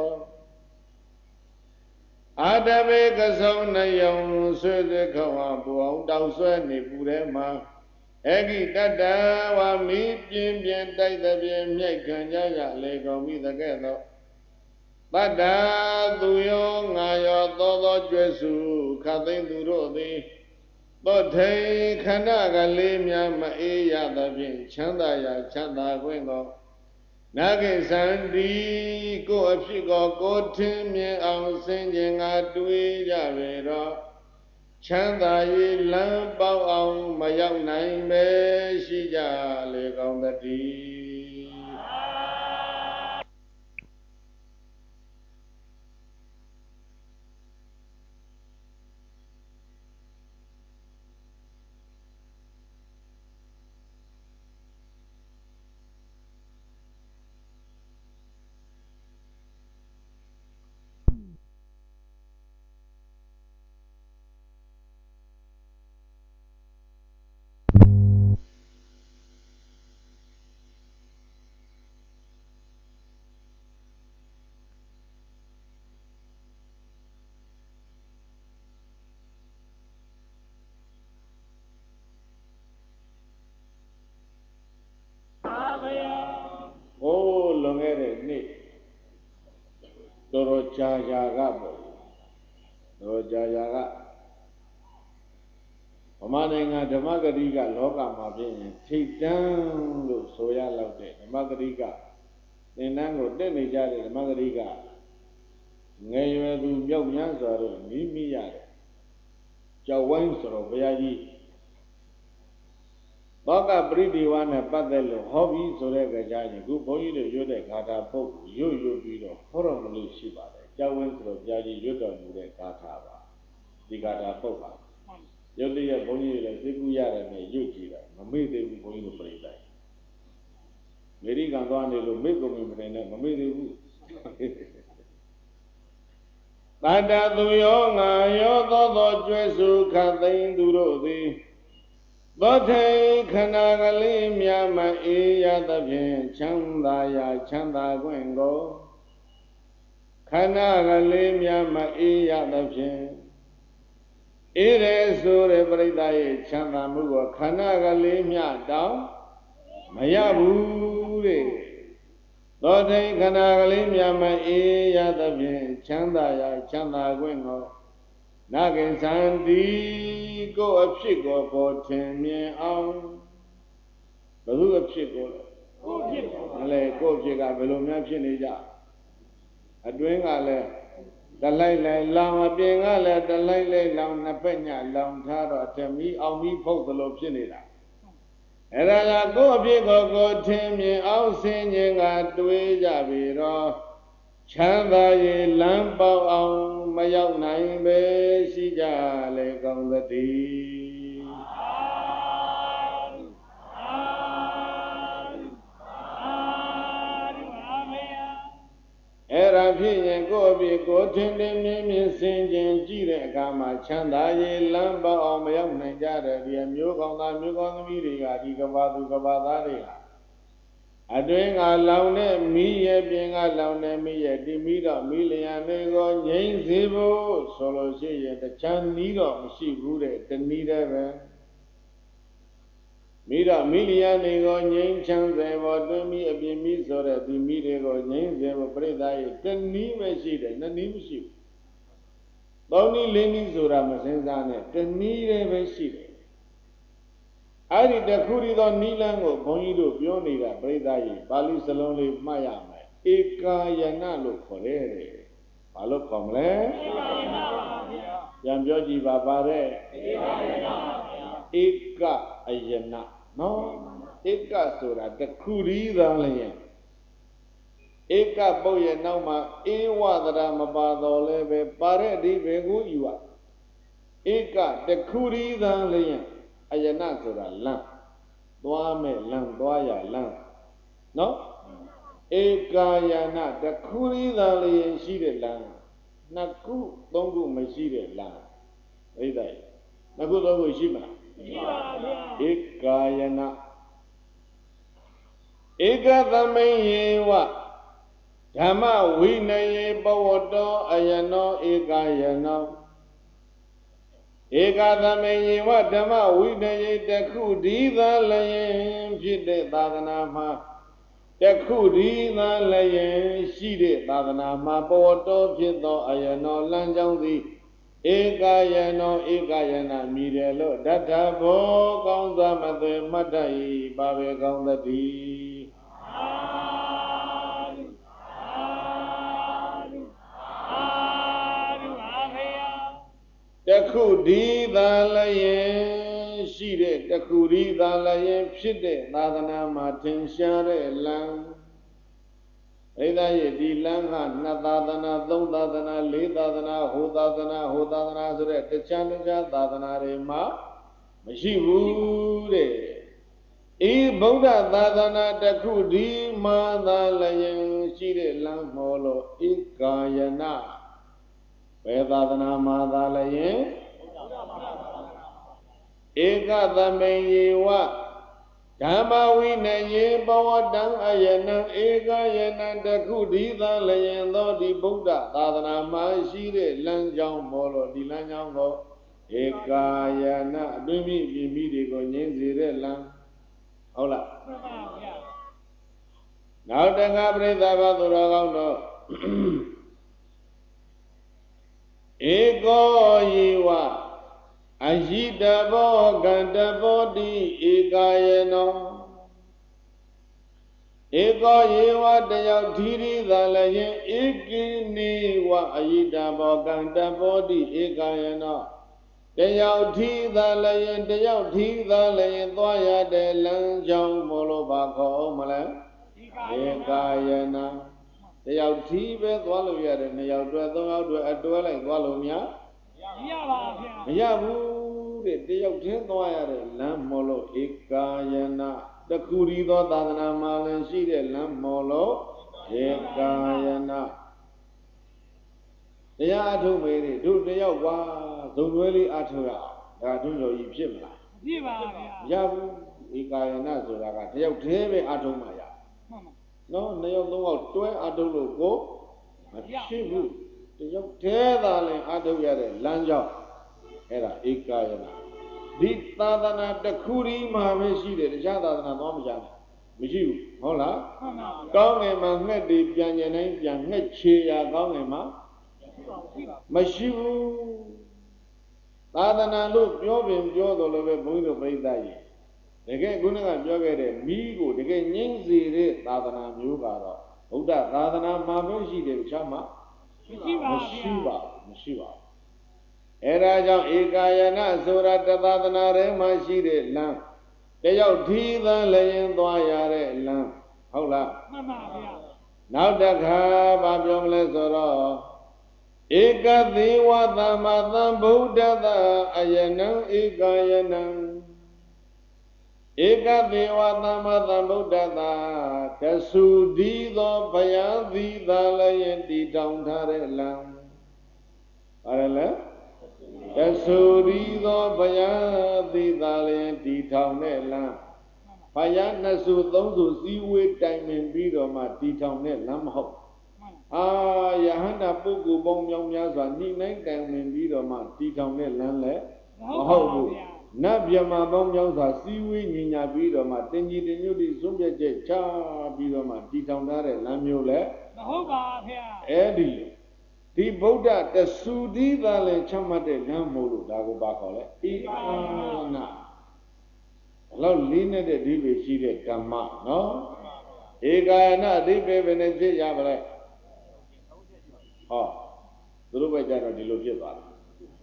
အာတဘေကဆုံနယုံဆွေဆွေခဝပူအောင်တောင်ဆွဲနေပူထဲမှာအဂိတတဝါမိပြင်းပြင်းတိုက်တဲ့ပြင်မြိုက်ခံကြရလေကောင်မိတကဲ့သောတတ္တာသူယောငါယောသောကျွဲစုခသိမ့်သူတို့သည်သောထိန်ခန္ဓာကလေးများမအေးရသဖြင့်ချမ်းသာရာချမ်းသာခွင့်သောနာဂိသန္တိကိုအဖြစ်ကိုထင်းမြင်အောင်စင်ကြင်ငါတွေးကြပေတော့ချမ်းသာရေးလမ်းပေါက်အောင်မရောက်နိုင်ပဲရှိကြလေကောင်းတည်းလွန်ခဲ့တဲ့နေ့တော်တော်ကြာကပေါ့တော်ကြာကဘ Vamana Dhammagarika Loka Mabin, Titan, Soya Lotte, Dhammagarika, Nenango, Denijari, Dhammagarika, Nayadu Yogyazaro, Mimiya, Jawansoro, Vayaji. Baka Bridi one a Padelo, Hobby, Sorega Jani, good boy, the Yoda Kata Book, you Bido, Horrible Shiba, Jawansoro, Jaji, Yoda, Katava, the Kata Boka. Yodi a Boni, the Zibuya, and Yuji, Mamidi going to play that. Very Gandani to make them in Mamidi. Tata Duyonga, Yodo, Jesu, Katain Durodi. Bote Kanagalim Yama Iya the Pin, Chandaya, Chanda Gwengo. Kanagalim Yama Iya the Pin. Ere Sure Bredai, Chanda Mugo, Kanagalim Ya down. Mayabure. Bote Kanagalim Yama Iya the Pin, Chandaya, Chanda Gwengo. Nagin Sandi go up shit go for 10 years on. But who up shit go? Let go of Jigga below Mapinaja. A doing a the light long being a let the light long Napena long taro tell me on me post the lopinida. And I go up go 10 years out singing at Dweja Viro. Chanda ye lampo on my young nine be she jale on the tea. Era Pian go be go tending me singing Jire Gama Chanda ye lampo on my young nine jada be a milk on the meeting at Ikavadu Gavadaria. A doing a loud me being a loud me a dimida million nego, Yang Zibo, solo say the Chan needle, she rooted the neither. Mida million nego, Yang Chan Zebo, do me a bemis or a dimidego, Yang Zebo, Breda, the name a sheet and the name sheet. Bonnie Lenny Zura Mazenzane, the need a sheet. I did the Kurido Nilango, Bonido, Bionida, Breda, Bali Salone, Mayame, Eka Yanalo Corere, Palo Comle, Yambioji Babare, Eka Ayana, no, Eka Sura, the Kurida Lian, Eka Boya Nama, Ewa the Ramabado Leve, Pare di Begu you are. Eka, the Kurida Lian, Ayana Sura, Lamp. Dwame Lam, Dwaya Lam. No? Ekayana, the Kuridali and Sheeted Lam. Naku, Dongu Mashide Lam. Read Naku Dongu Shima. Ekayana. Eka the Mayewa. Tama Winaye Bawodo Ayano Ekayana. Eka the Mayewa Dama Winaye Daku Diva Layan Pide Badanama. The Kudina Layan Shide Badanama Bawodo Pido Ayano Lanjang Ekayano Ekayana Mirelo Data Bo Gonza Mate Matai Babe Gonza Di The Kudina Layan Shide The Kudina Layan Pide Badana Martin Share Lang Eda Yedi Langa Nadadana Dondadana Ledadana Hodadana Zure the Chandaja Dadana Rema Mashivude E Boda Dadana Dakudi Mada Layan Shide Lang Holo Ikayana Vedadana Mada Layan Eka Damayewa Dhamma Vinaye Bawadang Ayana Eka Yana Dakudita Layando di Buddha Tadana Mahashire Lanjang Molo di Lanjang Go Eka Yana Dumi Bimidi Go Nyenzire Lang Hola Now Danga Breda Baduragano Ego Yiwa အယိတဘောကန္တဘောတိဧကာယနောဧကောယေဝတယောက်ထီရိသာလည်းဧကိနိဝအယိတဘောကန္တဘောတိဧကာယနောတယောက်ထီသာလည်းတယောက်ထီသာလည်းသွားရတဲ့လမ်းကြောင်းမလို့ပါခေါ်မလဲဧကာယနာတယောက်ထီပဲသွားလို့ရတယ်နှစ်ယောက်တွဲသုံးယောက်တွဲအတွဲလိုက်သွားလို့မရပါဗျာမရဘူးတဲ့တယောက်တည်းသွားရတဲ့လမ်းမလို့ဧကာယနာတခုရီသောသာသနာမှာလည်းရှိတဲ့လမ်းမလို့ဧကာယနာတရားအထုတ်မေးတွေတို့တယောက်ကွာဇုံတွဲလေးအထုတ်ရအောင်ဒါတွန်းကျော်ကြီးဖြစ်မလားဖြစ်ပါဗျာမရဘူးဧကာယနာဆိုတာကတယောက်တည်းပဲအထုတ်မှရနော်နှစ်ယောက်သုံးယောက်တွဲအထုတ်လို့ကိုမဖြစ်ဘူးတယောက်တည်းသာလည်းအထုတ်ရတဲ့လမ်းကြောင်းအဲ့ဒါဧကာယနာဒီသာသနာတစ်ခုဒီမှာပဲရှိတယ်တခြားသာသနာသွားမကြဘူးမရှိဘူးဟုတ်လားကောင်းငယ်မှာငှက်တွေပြန်ကျင်တိုင်းပြန်ငှက်ချေရကောင်းငယ်မှာမရှိဘူးသာသနာလို့ပြောပင်ပြောတော်လည်းပဲဘုန်းကြီးတို့ပြိဿကြီးတကယ်ခုနကပြောခဲ့တဲ့မိကိုတကယ်ငြိမ့်စေတဲ့သာသနာမျိုးကတော့ဗုဒ္ဓသာသနာမှာပဲရှိတယ်တခြားမှာမရှိပါဘူးအဲ့ဒါကြောင့်ဧကာယနာဆိုတာတသာသနာထဲမှာရှိတဲ့လမ်းတယောက်ထီးသန်းလည်းသွားရတဲ့လမ်းဟုတ်လားမှန်ပါဗျာနောက်တစ်ခါဘာပြောမလဲဆိုတော့ဧကသေဝသမ္မာသမ္ဗုဒ္ဓတအယနံဧကာယနံဧကသေဝသမ္မာသမ္ဗုဒ္ဓတတသုဒီသောဘုရားသီသာလည်းတည်ထောင်ထားတဲ့လမ်းဘာလဲတသုဒီသောဘုရားသီသာလည်းတည်ထောင်တဲ့လမ်းဘုရားနှစ်စုသုံးစုစည်းဝေးတိုင်ပင်ပြီးတော့မှတည်ထောင်တဲ့လမ်းမဟုတ်ယဟန္တာပုဂ္ဂိုလ်ပေါင်းမြောက်များစွာနှိမ့်နိုင်တိုင်ပင်ပြီးတော့မှတည်ထောင်တဲ့လမ်းလည်းမဟုတ်ဘူးနတ်မြမပေါင်းမြောက်စွာစည်းဝေးညီညာပြီးတော့မှတင်ကြီးတင်ညွတ်တိဆုံးဖြတ်ချက်ချပြီးတော့မှတည်ထောင်ထားတဲ့လမ်းမျိုးလည်းမဟုတ်ပါဗျာအဲ့ဒီဗုဒ္ဓတသုတိသာလည်းချမှတ်တဲ့လမ်းမို့လို့ဒါကိုပါခေါ်လဲဧကာယနာဘလောက်လေးနဲ့တဲ့ဒီပဲရှိတဲ့ဓမ္မနော်ဧကာယနာအဓိပ္ပာယ်ပဲနဲ့ဖြစ်ရပါလဲဟောသူတို့ပဲကြတော့ဒီလိုဖြစ်သွားတယ်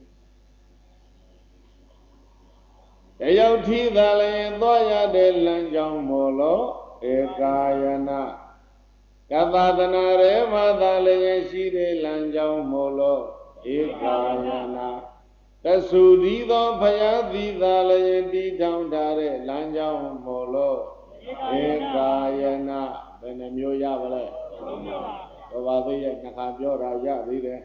တယောက်ထီးသာလည်းသွားရတဲ့လမ်းကြောင်းမို့လို့ဧကာယနာကသာသနာရဲမှာသာလည်းရှိတဲ့လမ်းကြောင်းမို့လို့ဧကာယနာတသုဒီသောဘုရားသီသာလည်းတည်ထောင်ထားတဲ့လမ်းကြောင်းမို့လို့ဧကာယနာဘယ်နှမျိုးရပါလဲဘောပါသေးရဲ့နှစ်ခါပြောတာရသေးတယ်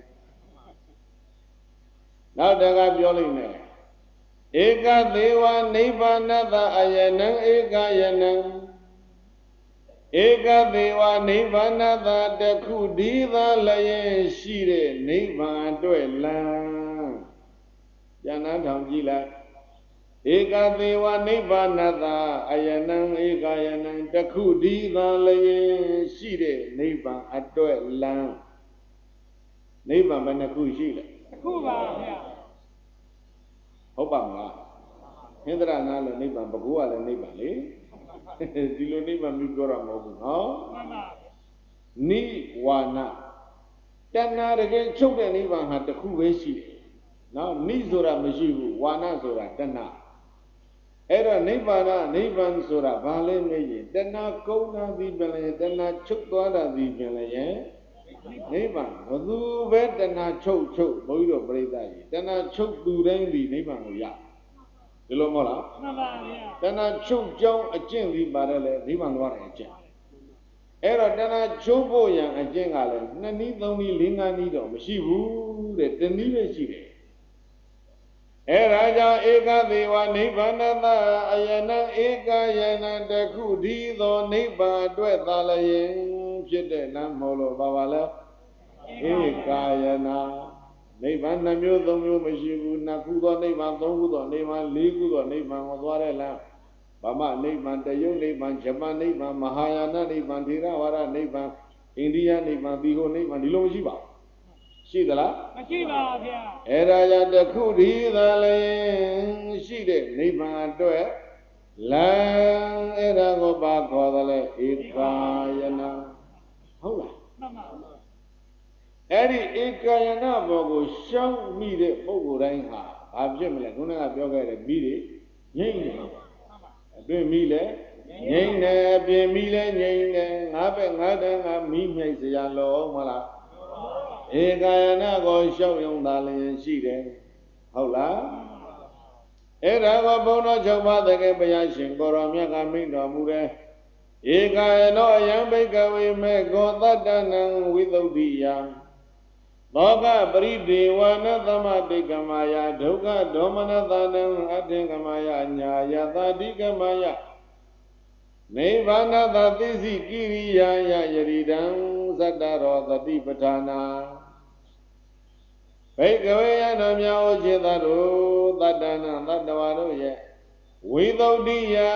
နောက်တခါပြောလိုက်မယ်ဧကသေဝနိဗ္ဗာနတအယနံဧကာယနံဧကသေဝနိဗ္ဗာနတတခုဒီသာလည်းရှိတဲ့နိဗ္ဗာန်အတွက်လမ်းဉာဏ်ထောင်ကြည့်လိုက်ဧကသေဝနိဗ္ဗာနတအယနံဧကာယနံတခုဒီသာလည်းရှိတဲ့နိဗ္ဗာန်အတွက်လမ်းနိဗ္ဗာန်ဘယ်နှခုရှိလဲတစ်ခုပါဗျာဟုတ်ပါမလားဟင်္ဒရာနာလည်းနိဗ္ဗာန်ဘဂုကလည်းနိဗ္ဗာန်လေဒီလိုနိဗ္ဗာန်မျိုးပြောတာမဟုတ်ဘူးနော်နိဝါနတဏှာတကယ်ချုပ်တဲ့နိဗ္ဗာန်ဟာတစ်ခုပဲရှိတယ်နော်နိဆိုတာမရှိဘူးဝါနဆိုတာတဏှာအဲ့တော့နိဗ္ဗာန်ဆိုတာဘာလဲမေးရင်တဏှာကုန်းတာသည်ပြန်လဲတဏှာချုပ်သွားတာသည်ပြန်လဲနိဗ္ဗာန်ဘသူပဲတဏှာချုပ်ဘုန်းကြီးတို့ပြိဿကြီးတဏှာချုပ်သူတိုင်းဒီနိဗ္ဗာန်ကိုရဒီလိုမဟုတ်လားမှန်ပါဗျာတဏှာချုပ်ကြောင်းအကျင့်ဒီပါတယ်လေနိဗ္ဗာန်သွားတယ်အကျင့်အဲ့တော့တဏှာချုပ်ဖို့ရန်အကျင့်ကလည်း2နည်း3နည်း4 5နည်းတော့မရှိဘူးတဲ့တနည်းပဲရှိတယ်အဲ့ဒါကြောင့်ဧကသေဝနိဗ္ဗာန်တအယနံဧကာယနံတခုဒီသောနိဗ္ဗာန်အတွက်သာလျင်ဖြစ်တဲ့လမ်းမို့လို့ပါလဲဧကာယနာနိဗ္ဗာန်2မျိုး3မျိုးမရှိဘူး2ခုသောနိဗ္ဗာန်3ခုသောနိဗ္ဗာန်4ခုသောနိဗ္ဗာန်ကိုသွားတဲ့လမ်းဗမနိဗ္ဗာန်တယုတ်နိဗ္ဗာန်ဂျပန်နိဗ္ဗာန်မဟာယာနနိဗ္ဗာန်ထေရဝါဒနိဗ္ဗာန်အိန္ဒိယနိဗ္ဗာန်သီဟိုနိဗ္ဗာန်ဒီလိုမရှိပါဘူးရှိသလားမရှိပါဗျာအဲ့ဒါကြောင့်တခုတည်းသာလည်းရှိတဲ့နိဗ္ဗာန်အတွက်လမ်းအဲ့ဒါကိုပါခေါ်တယ်လေဧကာယနာဟုတ်လားမှန်ပါအဲ့ဒီဧကာယနာဘောကိုရှောင်မိတဲ့ပုဂ္ဂိုလ်တိုင်းဟာဘာဖြစ်မလဲခုနကပြောခဲ့တဲ့မိတွေငြိမ့်နေအတွင်းမိလဲငြိမ့်နေအပြင်မိလဲငြိမ့်နေငါပဲငါတန်းငါမိမြိုက်စရာလုံးမလားဧကာယနာကိုရှောင်ရုံသာလျင်ရှိတယ်ဟုတ်လားအဲ့ဒါကိုဘုန်းတော်ချုပ်ပါတကယ်ဘုရားရှင်ကိုရောမြတ်ကမိန့်တော်မူတယ်ဧကာယနောအယံဘိကဝေမေကောတတ္တနံဝိသုဒ္ဓိယသောကပရိဒေဝနသမတိကမယဒုက္ခဒေါမနသနံအထင်ကမယညာယသတိကမယနိဗ္ဗာနသသိစိကိရိယာယယရိဒံသတ္တရောသတိပဋ္ဌာနာဘိကဝေယနာမြောခြေသတို့တတ္တနာတတ္တဝါတို့ရဲ့ဝိသုဒ္ဓိယ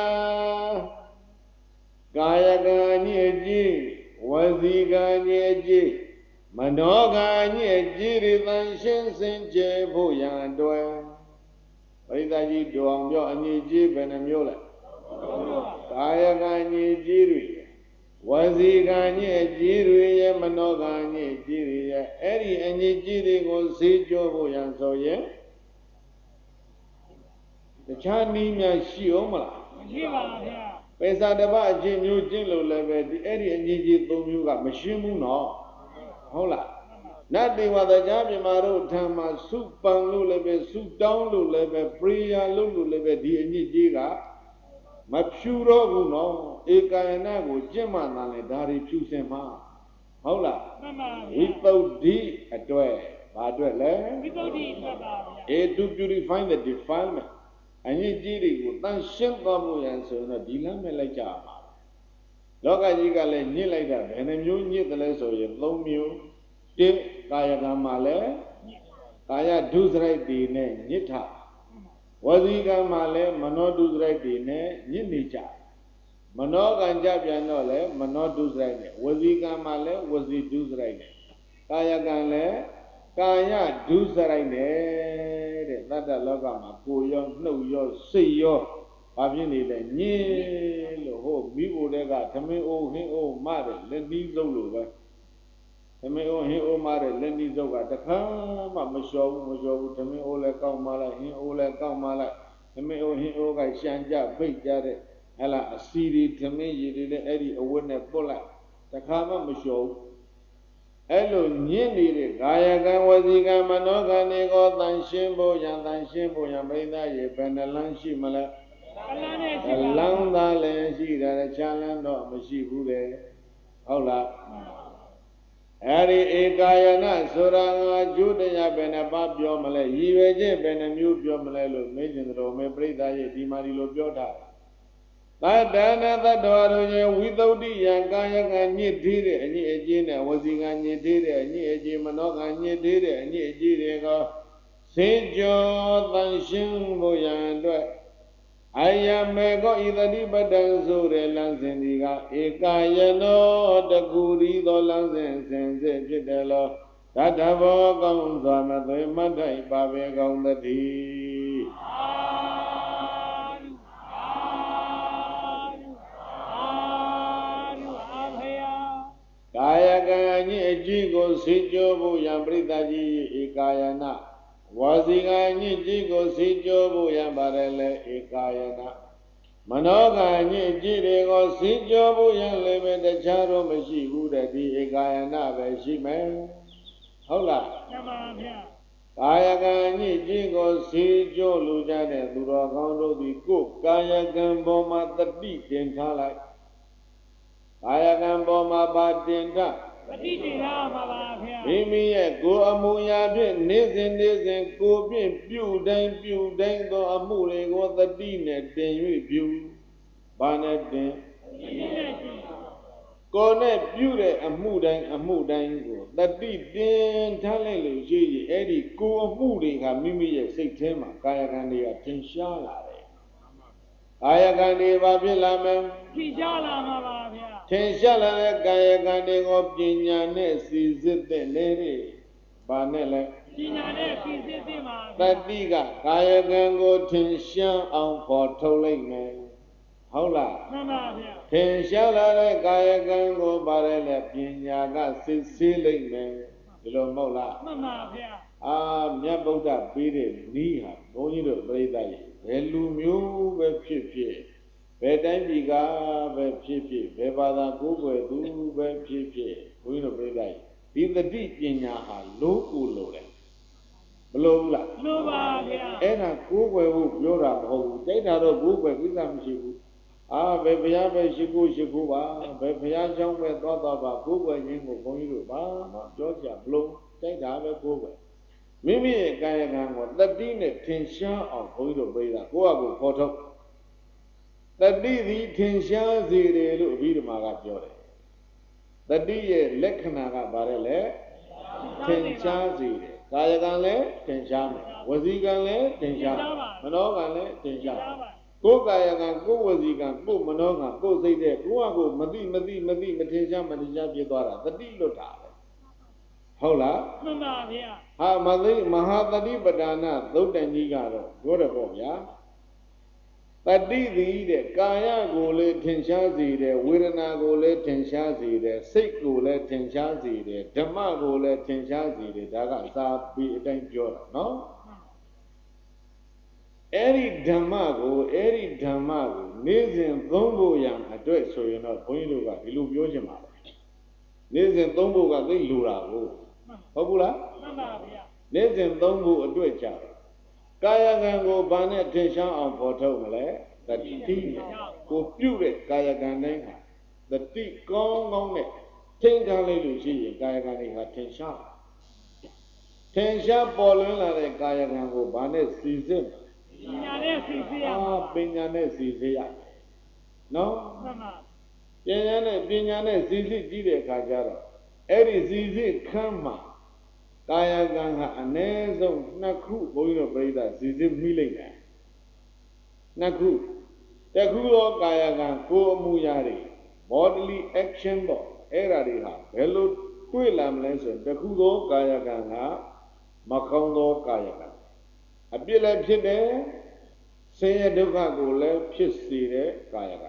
ကာယကံညစ်ကြေးဝစီကံညစ်ကြေးမနောကံညစ်ကြေးတွေတန်ရှင်းစင်ကြယ်ဖို့ရန်အတွက်ပရိသတ်ကြီးတို့အောင်ပြောအညစ်ကြေးဘယ်နှမျိုးလဲကာယကံညစ်ကြေးတွေဝစီကံညစ်ကြေးတွေရဲ့မနောကံညစ်ကြေးတွေရဲ့အဲ့ဒီအညစ်ကြေးတွေကိုဆေးကြောဖို့ရန်ဆိုရင်တခြားနည်းများရှိအောင်မလားမရှိပါဗျာပိဿာတပအချင်းမျိုးကျင့်လို့လည်းပဲဒီအဲ့ဒီအညစ်ကြေး၃မျိုးကမရှင်းဘူးနော်ဟုတ်လားနတ်တေဝတရားမြမာတို့ထံမှာစုပန်လို့လည်းပဲစုတောင်းလို့လည်းပဲပရိယာလုပ်လို့လည်းပဲဒီအညစ်ကြေးကမဖြူတော့ဘူးနော်ဧကာယနာကိုကျင့်မှသာလေဒါတွေဖြူစင်မှာဟုတ်လားမှန်ပါဗျာဝိသုဒ္ဓိအတွက်ဘာအတွက်လဲဝိသုဒ္ဓိအတွက်ပါဗျာ to purify the defilement အညစ်အကြေးတွေကိုတန်ရှင်းသွားဖို့ရန်ဆိုတော့ဒီလမ်းမဲ့လိုက်ကြပါလောကကြီးကလည်းညစ်လိုက်တာဘယ်နှမျိုးညစ်တယ်လဲဆိုရင်၃မျိုးတစ်ကာယကံမှာလည်းကာယဒုစရိုက်တွေနဲ့ညစ်ထဝစီကံမှာလည်းမနောဒုစရိုက်တွေနဲ့ညစ်နေကြမနောကံကြပြန်တော့လည်းမနောဒုစရိုက်နဲ့ဝစီကံမှာလည်းဝစီဒုစရိုက်နဲ့ကာယကံလည်းကာယဒုစရိုက်နဲ့တဲ့တတ္တလောကမှာကိုယ်ရောနှုတ်ရောစိတ်ရောဘာဖြစ်နေလဲညင်းလို့ဟိုမိဖို့တဲ့ကသမင်းအိုးဟင်းအိုးမတဲ့လက်နီးစုပ်လို့ပဲသမင်းအိုးဟင်းအိုးမတဲ့လက်နီးစုပ်ကတခါမှမလျှော်ဘူးသမင်းအိုးလည်းကောက်မှလိုက်ဟင်းအိုးလည်းကောက်မှလိုက်သမင်းအိုးဟင်းအိုးကရှံကြပိတ်ကြတဲ့ဟဲ့လားအစီတွေသမင်းရည်တွေလည်းအဲ့ဒီအဝတ်နဲ့ပုတ်လိုက်တခါမှမလျှော်ဘူးအဲ့လိုညင်းနေတဲ့ကာယကံဝစီကံမနောကံတွေကိုတန်ရှင်းဖို့ရန်ပြိဿရေဘယ်နှလန်းရှိမလဲလမ်းသာလည်းရှိတယ်ခြံလန်းတော့မရှိဘူးလေဟုတ်လားအဲ့ဒီဧကာယနာဆိုတာငါကျုတရားဘယ်နှပါပြောမလဲရည်ရွယ်ချက်ဘယ်နှမျိုးပြောမလဲလို့မေးခြင်းတော်မေပြိဿရေဒီမှာဒီလိုပြောထားတယ်တတ္တနာတတ္တဝါတို့ရဲ့ဝိသုဒ္ဓိယကာယကံညစ်သေးတဲ့အညစ်အကြေးနဲ့ဝစီကံညစ်သေးတဲ့အညစ်အကြေးမနောကံညစ်သေးတဲ့အညစ်အကြေးတွေကိုစေကြောတန်ရှင်းဖို့ရန်အတွက်အယမေကောဣသတိပတ္တံဆိုတဲ့လမ်းစဉ်ဒီကဧကာယနောတကူရီသောလမ်းစဉ်စဉ်စစ်ဖြစ်တယ်လို့တတ္တဘောကောင်းစွာမသွေမတ်ထိုက်ပါပဲကောင်းသတည်းကာယကံအညစ်အကြေးကိုစေကြောဖို့ရန်ပြိဿကြီးဧကာယနာဝါစီကံညစ်ကြေးကိုစေကြောဖို့ရန်ပါတယ်လေဧကာယနာမနောကံညစ်ကြေးတွေကိုစေကြောဖို့ရန်လည်းပဲတခြားတော့မရှိဘူးတဲ့ဒီဧကာယနာပဲရှိမယ်ဟုတ်လားမှန်ပါဗျာကာယကံညစ်ကြေးကိုစေကြောလူကြတဲ့သူတော်ကောင်းတို့သည်ကိုယ်ကာယကံပေါ်မှာတတိတင်ထားလိုက်ကာယကံပေါ်မှာပါတင်ထားပฏิတိရမှာပါဗျာမိမိရဲ့ကိုယ်အမူအရာဖြင့်နေ့စဉ်ကိုယ်ဖြင့်ပြုတိုင်းသောအမှုတွေကိုသတိနဲ့တင်၍ပြုဘာနဲ့တင်ကိုယ်နဲ့ပြုတဲ့အမှုတိုင်းကိုသတိတင်ထားလိုက်လို့ရှိရင်အဲ့ဒီကိုယ်အမှုတွေကမိမိရဲ့စိတ်ထဲမှာကာယကံတွေကထင်ရှားလာတယ်ကာယကံတွေဘာဖြစ်လာမလဲထင်ရှားလာမှာပါဗျာထင်ရှားလာတဲ့ကာယကံတွေကိုပညာနဲ့စီစစ်တဲ့လေတွေဘဘာနဲ့လဲပညာနဲ့စီစစ်သင့်ပါတဗျာတိကကာယကံကိုထင်ရှားအောင်ပေါ်ထုတ်လိုက်မယ်ဟုတ်လားမှန်ပါဗျာထင်ရှားလာတဲ့ကာယကံကိုပါတယ်လေပညာကစစ်ဆေးလိုက်မယ်ဒီလိုမဟုတ်လားမှန်ပါဗျာမြတ်ဗုဒ္ဓပေးတဲ့နီးဟာဘုန်းကြီးတို့ပြိဿရဲ့ဘယ်လူမျိုးပဲဖြစ်ဖြစ်ဘယ်တိုင်းပြည်ကပဲဖြစ်ဖြစ်ဘယ်ဘာသာကိုယ်ွယ်သူပဲဖြစ်ဖြစ်ဘုန်းကြီးတို့ပြိဿရဲ့ဒီတတိပညာဟာလို့ကိုလို့တယ်မလို့ဘူးလားလို့ပါဗျာအဲ့ဒါကိုယ်ွယ်ဖို့ပြောတာမဟုတ်ဘူးတိုက်တာတော့ကိုယ်ွယ်ကိစ္စမရှိဘူးဘယ်ဘုရားပဲရှိခိုးပါဘယ်ဘုရားเจ้าပဲသွားပါကိုယ်ွယ်ခြင်းကိုဘုန်းကြီးတို့ဘာမှပြောကြမလို့တိုက်တာပဲကိုယ်ွယ်မိမိရဲ့ကာယကံကိုတတိနဲ့ထင်ရှားအောင်ဘုန်းကြီးတို့ပြိဿကိုယ့်အကိုခေါ်ထုတ်တတိသည်ထင်ရှားစေတယ်လို့အဘိဓမ္မာကပြောတယ်တတိရဲ့လက္ခဏာကဘာလဲလဲထင်ရှားစေတယ်ကာယကံလည်းထင်ရှားမယ်ဝစီကံလည်းထင်ရှားမနောကံလည်းထင်ရှားကိုယ်ကာယကံကိုယ်ဝစီကံကိုယ်မနောကံကိုယ်စိတ်တဲ့ကိုယ့်အကိုမသိမထင်ရှားဖြစ်သွားတာတတိလွတ်တာပဲဟုတ်လားမှန်ပါဗျာမဟာတတိပဌာနာသုတ်တန်ကြီးကတော့ပြောတယ်ပေါ့ဗျာတတိသည်တဲ့ကာယကိုလည်းထင်ရှားစေတယ်ဝေဒနာကိုလည်းထင်ရှားစေတယ်စိတ်ကိုလည်းထင်ရှားစေတယ်ဓမ္မကိုလည်းထင်ရှားစေတယ်ဒါကစာပေအတိုင်းပြောတာနော်အဲ့ဒီဓမ္မကိုနေ့စဉ်သုံးဖို့ရန်အတွက်ဆိုရင်တော့ဘုန်းကြီးတို့ကဒီလိုပြောချင်ပါပဲနေ့စဉ်သုံးဖို့ကသိလိုတာကိုဟုတ်ဘူးလားမှန်ပါဗျာနေ့စဉ်သုံးဖို့အတွက်ကြတယ်ကာယကံကိုဘာနဲ့ထင်ရှားအောင်ပေါ်ထုတ်မလဲတတိကိုပြုတဲ့ကာယကံတိုင်းဟာတတိကောင်းနဲ့ထင်ထားလိုက်လို့ရှိရင်ကာယကံတွေဟာထင်ရှားပေါ်လွင်လာတဲ့ကာယကံကိုဘာနဲ့စီစစ်မလဲပညာနဲ့စီစစ်ရပါပညာနဲ့စီစစ်ရနော်မှန်ပါပညာနဲ့စီစစ်ကြည့်တဲ့အခါကျတော့အဲ့ဒီစီစစ်ခမ်းမှာကာယကံဟာအ ਨੇ ဆုံးနှစ်ခုဘုန်းကြီးတို့ပြိဿစီစစ်မိလိုက်တယ်နှစ်ခုတစ်ခုသောကာယကံကိုယ်အမှုရာတွေ bodily action ပေါ့အဲ့ဓာတွေဟာဘယ်လိုတွေ့လာမလဲဆိုရင်တစ်ခုသောကာယကံကမကောင်းသောကာယကံအပြစ်လည်းဖြစ်တယ်ဆင်းရဲဒုက္ခကိုလည်းဖြစ်စေတဲ့ကာယကံ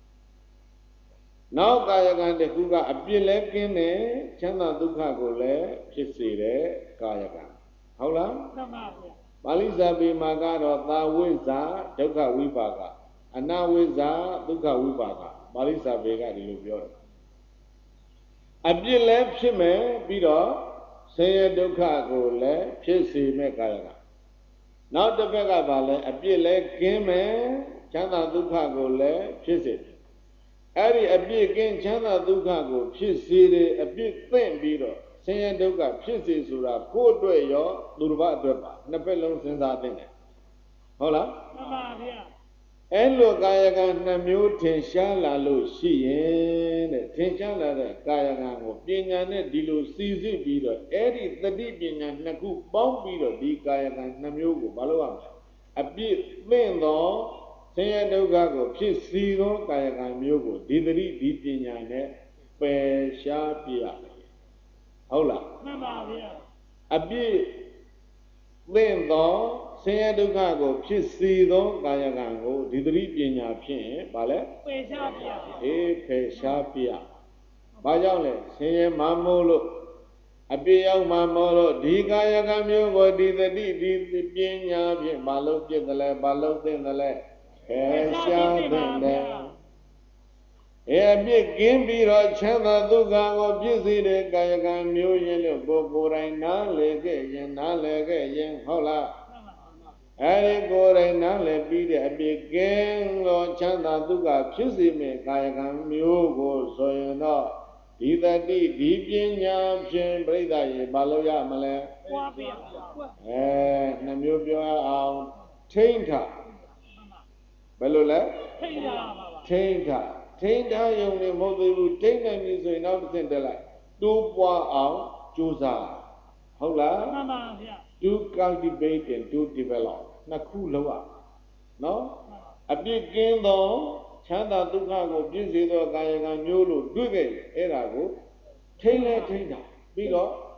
နောက်ကာယကံတစ်ခုကအပြစ်လည်းကင်းတယ်ချမ်းသာဒုက္ခကိုလည်းဖြစ်စေတဲ့ကာယကံဟုတ်လားမှန်ပါဗျာပါဠိစာပေမှာကတော့သာဝိဇ္ဇာဒုက္ခဝိပါကအနဝိဇ္ဇာဒုက္ခဝိပါကပါဠိစာပေကဒီလိုပြောတယ်အပြစ်လည်းဖြစ်မယ်ပြီးတော့ဆင်းရဲဒုက္ခကိုလည်းဖြစ်စေမဲ့ကာယကံနောက်တစ်ဘက်ကပါလဲအပြစ်လည်းကင်းမယ်ချမ်းသာဒုက္ခကိုလည်းဖြစ်စေတယ်အဲ့ဒီအပြစ်ကင်းချမ်းသာဒုက္ခကိုဖြစ်စေတယ်အပြစ်သင့်ပြီးတော့ဆင်းရဲဒုက္ခဖြစ်စေဆိုတာကိုယ့်အတွက်ရောသူတစ်ပါးအတွက်ပါနှစ်ဖက်လုံးစဉ်းစားသင့်တယ်ဟုတ်လားမှန်ပါဗျာအဲ့လိုကာယကံနှစ်မျိုးထင်ရှားလာလို့ရှိရင်တဲ့ထင်ရှားလာတဲ့ကာယကံကိုပညာနဲ့ဒီလိုစီစစ်ပြီးတော့အဲ့ဒီတတိပညာနှစ်ခုပေါင်းပြီးတော့ဒီကာယကံနှစ်မျိုးကိုမလုပ်ရမှာအပြစ်သင့်သောဆင်းရဲဒုက္ခကိုဖြစ်စီသောကာယကံမျိုးကိုဒီတတိဒီပညာနဲ့ပယ်ရှားပြရမယ်ဟုတ်လားမှန်ပါဗျာအပြစ်သင့်သောဆင်းရဲဒုက္ခကိုဖြစ်စေသောကာယကံကိုဒီတတိပညာဖြင့်ဗာလဲပယ်ရှားပြဖယ်ရှားပြဘာကြောင့်လဲဆင်းရဲမှမို့လို့အပြစ်ရောက်မှမို့လို့ဒီကာယကံမျိုးကိုဒီတတိဒီပညာဖြင့်ဘာလို့ပြစ်တယ်လဲဘာလို့သင့်တယ်လဲဖယ်ရှားသင့်တယ်အပြစ်ကင်းပြီးတော့ချမ်းသာဒုက္ခကိုပြည့်စုံတဲ့ကာယကံမျိုးရင်လို့ကိုယ်တိုင်နားလည်ခဲ့ရင်ဟုတ်လားအဲဒီကိုယ်တိုင်နားလည်ပြီးတဲ့အပြစ်ကင်းတော့ချမ်းသာဒုက္ခဖြစ်စေမယ့်ကာယကံမျိုးကိုဆိုရင်တော့ဒီတတိဒီပညာဖြင့်ပြိဿရေမလုပ်ရမလဲပွားပြနှမျိုးပြောအောင်ထိမ့်ထားဘယ်လိုလဲထိတ်ရပါပါထိမ့်ထားရုံနဲ့မဟုတ်သေးဘူးထိမ့်နိုင်ပြီဆိုရင်နောက်တစ်ဆင့်တက်လိုက်တိုးပွားအောင်ကြိုးစားဟုတ်လားမှန်ပါဗျာ to cultivate and to develop နှစ်ခုလုံးอ่ะနော်အပြစ်ကင်းသောချမ်းသာဒုက္ခကိုပြည့်စေသောကာယကံမျိုးလို့တွေ့ခဲ့အဲ့ဒါကိုထိမ့်တာပြီးတော့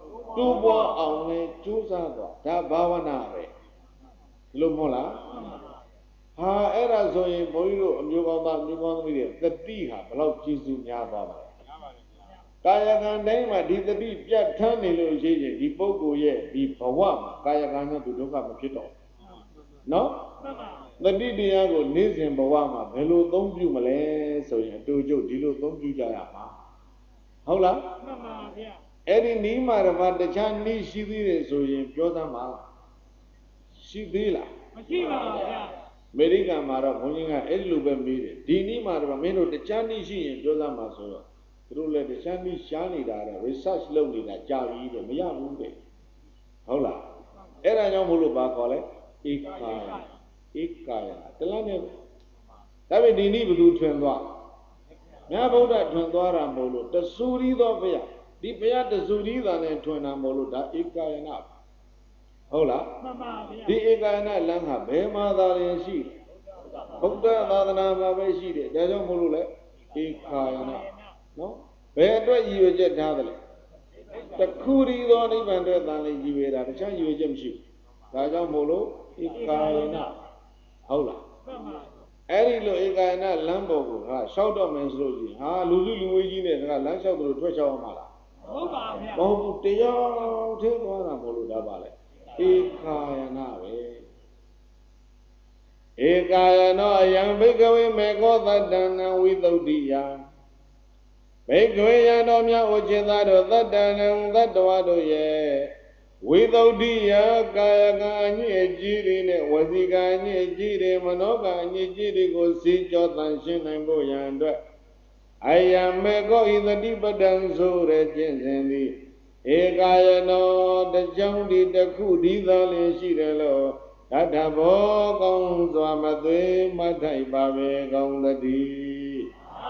တူပေါ်အောင်လဲကျိုးစားတော့ဒါဘာဝနာပဲလို့မဟုတ်လားဟာအဲ့ဒါဆိုရင်ဘုန်းကြီးတို့အမျိုးကောင်းသားမျိုးကောင်းသမီးတွေသတိဟာဘလောက်ကျေစုများသွားပါလဲကာယကံတိုင်းမှာဒီသတိပြတ်ထမ်းနေလို့ရှိရင်ဒီပုဂ္ဂိုလ်ရဲ့ဒီဘဝမှာကာယကံနဲ့သူဒုက္ခမဖြစ်တော့နော်သတိတရားကိုနေ့စဉ်ဘဝမှာဘယ်လိုသုံးပြုမလဲဆိုရင်အတူတူဒီလိုသုံးပြုကြရမှာဟုတ်လားမှန်ပါဗျာအဲ့ဒီနီးမှာတပါတခြားနီးရှိသေးတယ်ဆိုရင်ပြောသမ်းပါရှိသေးလားမရှိပါဘူးဗျာအမေရိကန်မှာတော့ဘုန်းကြီးကအဲ့လိုပဲမေးတယ်ဒီနီးမှာတပါမင်းတို့တခြားနီးရှိရင်ပြောသမ်းပါဆိုတော့သူတို့လည်းတခြားနီးရှားနေတာတဲ့ research လုပ်နေတာကြာပြီတဲ့မရဘူးတဲ့ဟုတ်လားအဲ့ဒါကြောင့်မို့လို့ဘာခေါ်လဲဧကာယတလားနဲ့ဒါပေမဲ့ဒီနေ့ဘယ်သူထွင်သွားမြတ်ဗုဒ္ဓထွင်သွားတာမို့လို့တဆူရီသောဘုရားဒီဘုရားတဆူရီသာနဲ့ထွင်တာမို့လို့ဒါဧကာယနာဟုတ်လားမှန်ပါဗျာဒီဧကာယနာလမ်းဟာဘယ်မှာသာလျှင်ရှိဗုဒ္ဓသာသနာမှာပဲရှိတယ်ဒါကြောင့်မို့လို့လေဧကာယနာနော်ဘယ်အတွက်ရည်ရွယ်ချက်ထားသလဲတခုရီသောနိဗ္ဗာန်အတွက်သာလေရည်ရွယ်တာတခြားရည်ရွယ်ချက်မရှိဘူးဒါကြောင့်မို့လို့ဧကာယနာဟုတ်လားမှန်ပါအဲ့ဒီလိုဧကာယနာလမ်းပေါ်ကိုဟာလျှောက်တော့မယ်ဆိုလို့ရှိရင်ဟာလူစုလူဝေးကြီးနဲ့ကလမ်းလျှောက်တယ်လို့ထွက်ချောက်အောင်မလားဟုတ်ပါဗျာမဟုတ်ဘူးတရားထင်းသွားတာမဟုတ်လို့ဒါပါလေဧကာယနာပဲဧကာယနောအယံဘိကဝေမေခောသတ္တနာဝိသုဒ္ဓိယဘိကဝေယံတော်များဥจิตသားတို့သတ္တနာသတ္တဝါတို့ရဲ့ဝိသုဒ္ဓိယကာယကံအညစ်အကြေးတွေနဲ့ဝစီကံအညစ်အကြေးတွေမနောကံအညစ်အကြေးတွေကိုစေကြောတန်ရှင်းနိုင်ဖို့ရန်အတွက်အယံမေကောဣသတိပတံဆိုတဲ့ကျင့်စဉ်သည်ဧကာယနောတကြောင့်ဒီတစ်ခုဒီသာလျှင်ရှိတယ်လို့တထဘောကောင်းစွာမသွေမထိုက်ပါပဲကောင်းသတည်း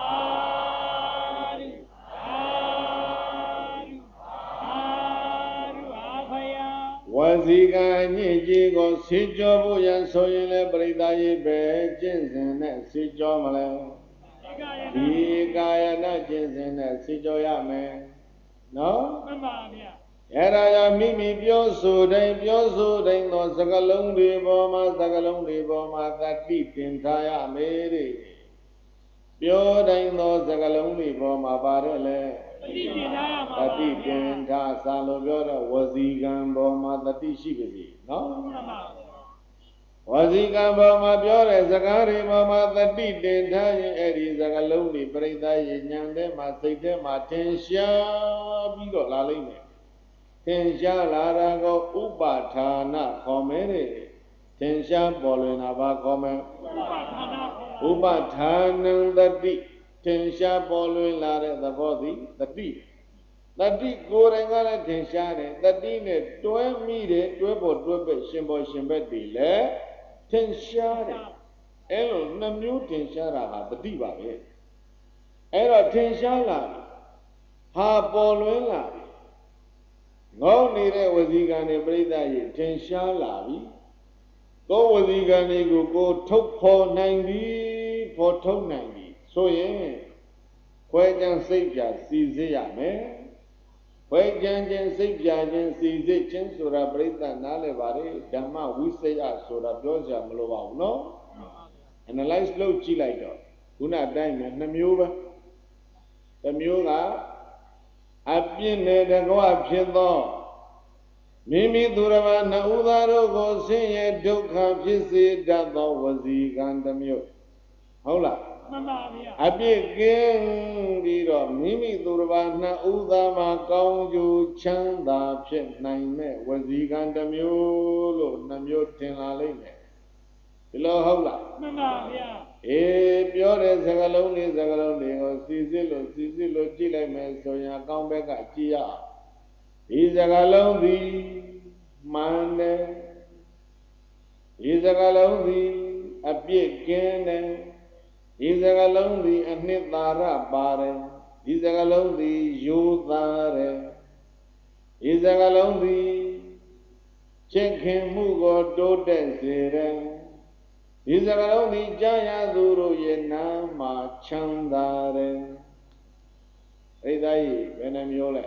ဝစီကံညစ်ကြေးကိုဆေးကြောဖို့ရန်ဆိုရင်လည်းပရိသတ်ရေးပဲကျင့်စဉ်နဲ့ဆေးကြောမလဲဒီကာယနာကျင့်စဉ်နဲ့ဆေးကြောရမယ်နော်မှန်ပါဗျာအဲ့ဒါကြောင့်မိမိပြောဆိုတိုင်းသောစကားလုံးတွေပေါ်မှာသတိတင်ထားရမယ်တဲ့ပြောတိုင်းသောစကားလုံးတွေပေါ်မှာပါတယ်လေသတိတင်ထားရမှာသတိတင်ထားစာလို့ပြောတော့ဝစီကံပေါ်မှာသတိရှိပါစေနော်မှန်ပါဝစီကံပေါ်မှာပြောတဲ့စကားတွေပေါ်မှာသတိတင်ထားရင်အဲ့ဒီစကားလုံးတွေပြိဿရဲ့ဉာဏ်ထဲမှာစိတ်ထဲမှာထင်ရှားပြီးတော့လာလိမ့်မယ်ထင်ရှားလာတာကိုဥပါထာဏခေါ်မယ်တဲ့ထင်ရှားပေါ်လွင်တာဘာခေါ်မယ်ဥပါထာဏံတတိထင်ရှားပေါ်လွင်လာတဲ့သဘောသည်တတိကိုယ်တိုင်ကလည်းထင်ရှားတယ်တတိနဲ့တွဲမိတယ်တွဲပေါ်တွဲပဲရှင်ပေါ်ရှင်ဘက်တည်လဲထင်ရှားတယ်အဲ့လိုနှမျိုးထင်ရှားတာဟာတတိပါပဲအဲ့တော့ထင်ရှားလာပြီဟာပေါ်လွင်လာပြီငေါနေတဲ့ဝစီကံတွေပြိဿရဲ့ထင်ရှားလာပြီကိုဝစီကံတွေကိုကိုထုတ်ဖော်နိုင်ပြီဖော်ထုတ်နိုင်ပြီဆိုရင်ခွဲကြံစိတ်ပြစီစစ်ရမယ်ခွဲကြံခြင်းစိတ်ပြခြင်းစီစစ်ခြင်းဆိုတာပြိဿနားလည်ပါလေဓမ္မဝိစယဆိုတာပြောစရာမလိုပါဘူးနော် analyze လုပ်ကြည့်လိုက်တော့ခုနအတိုင်းပဲနှမျိုးပဲတစ်မျိုးကအပြစ်နဲ့တကွဖြစ်သောမိမိသူတော်ဘာနှဥသားတို့ကိုဆင်းရဲဒုက္ခဖြစ်စေတတ်သောဝစီကံတစ်မျိုးဟုတ်လားမှန်ပါဗျာအပြစ်ကင်းပြီးတော့မိမိသူတော်ဘာနှဥသားမှာကောင်းကျိုးချမ်းသာဖြစ်နိုင်မဲ့ဝစီကံတစ်မျိုးလို့နှမျိုးထင်လာလိမ့်မယ်ဒီလိုဟုတ်လားမှန်ပါဗျာပြောတဲ့စကားလုံးတွေကိုစီစစ်လို့ကြည့်လိုက်မယ်ဆိုရင်အကောင်းဘက်ကကြည့်ရအောင်ဒီစကားလုံးသည်မှန်တယ်ဒီစကားလုံးသည်အပြစ်ကင်းတယ်ဒီစကားလုံးသည်အနှစ်သာရပါတယ်ဒီစကားလုံးသည်ရိုးသားတယ်ဒီစကားလုံးသည်ချစ်ခင်မှုကိုတိုးတက်စေတယ်ဒီစကားလုံးသည်ကြားရသူတို့ရဲ့နာမှာချမ်းသာတယ်အဲ့ဒါကြီးဘယ်နှမျိုးလဲ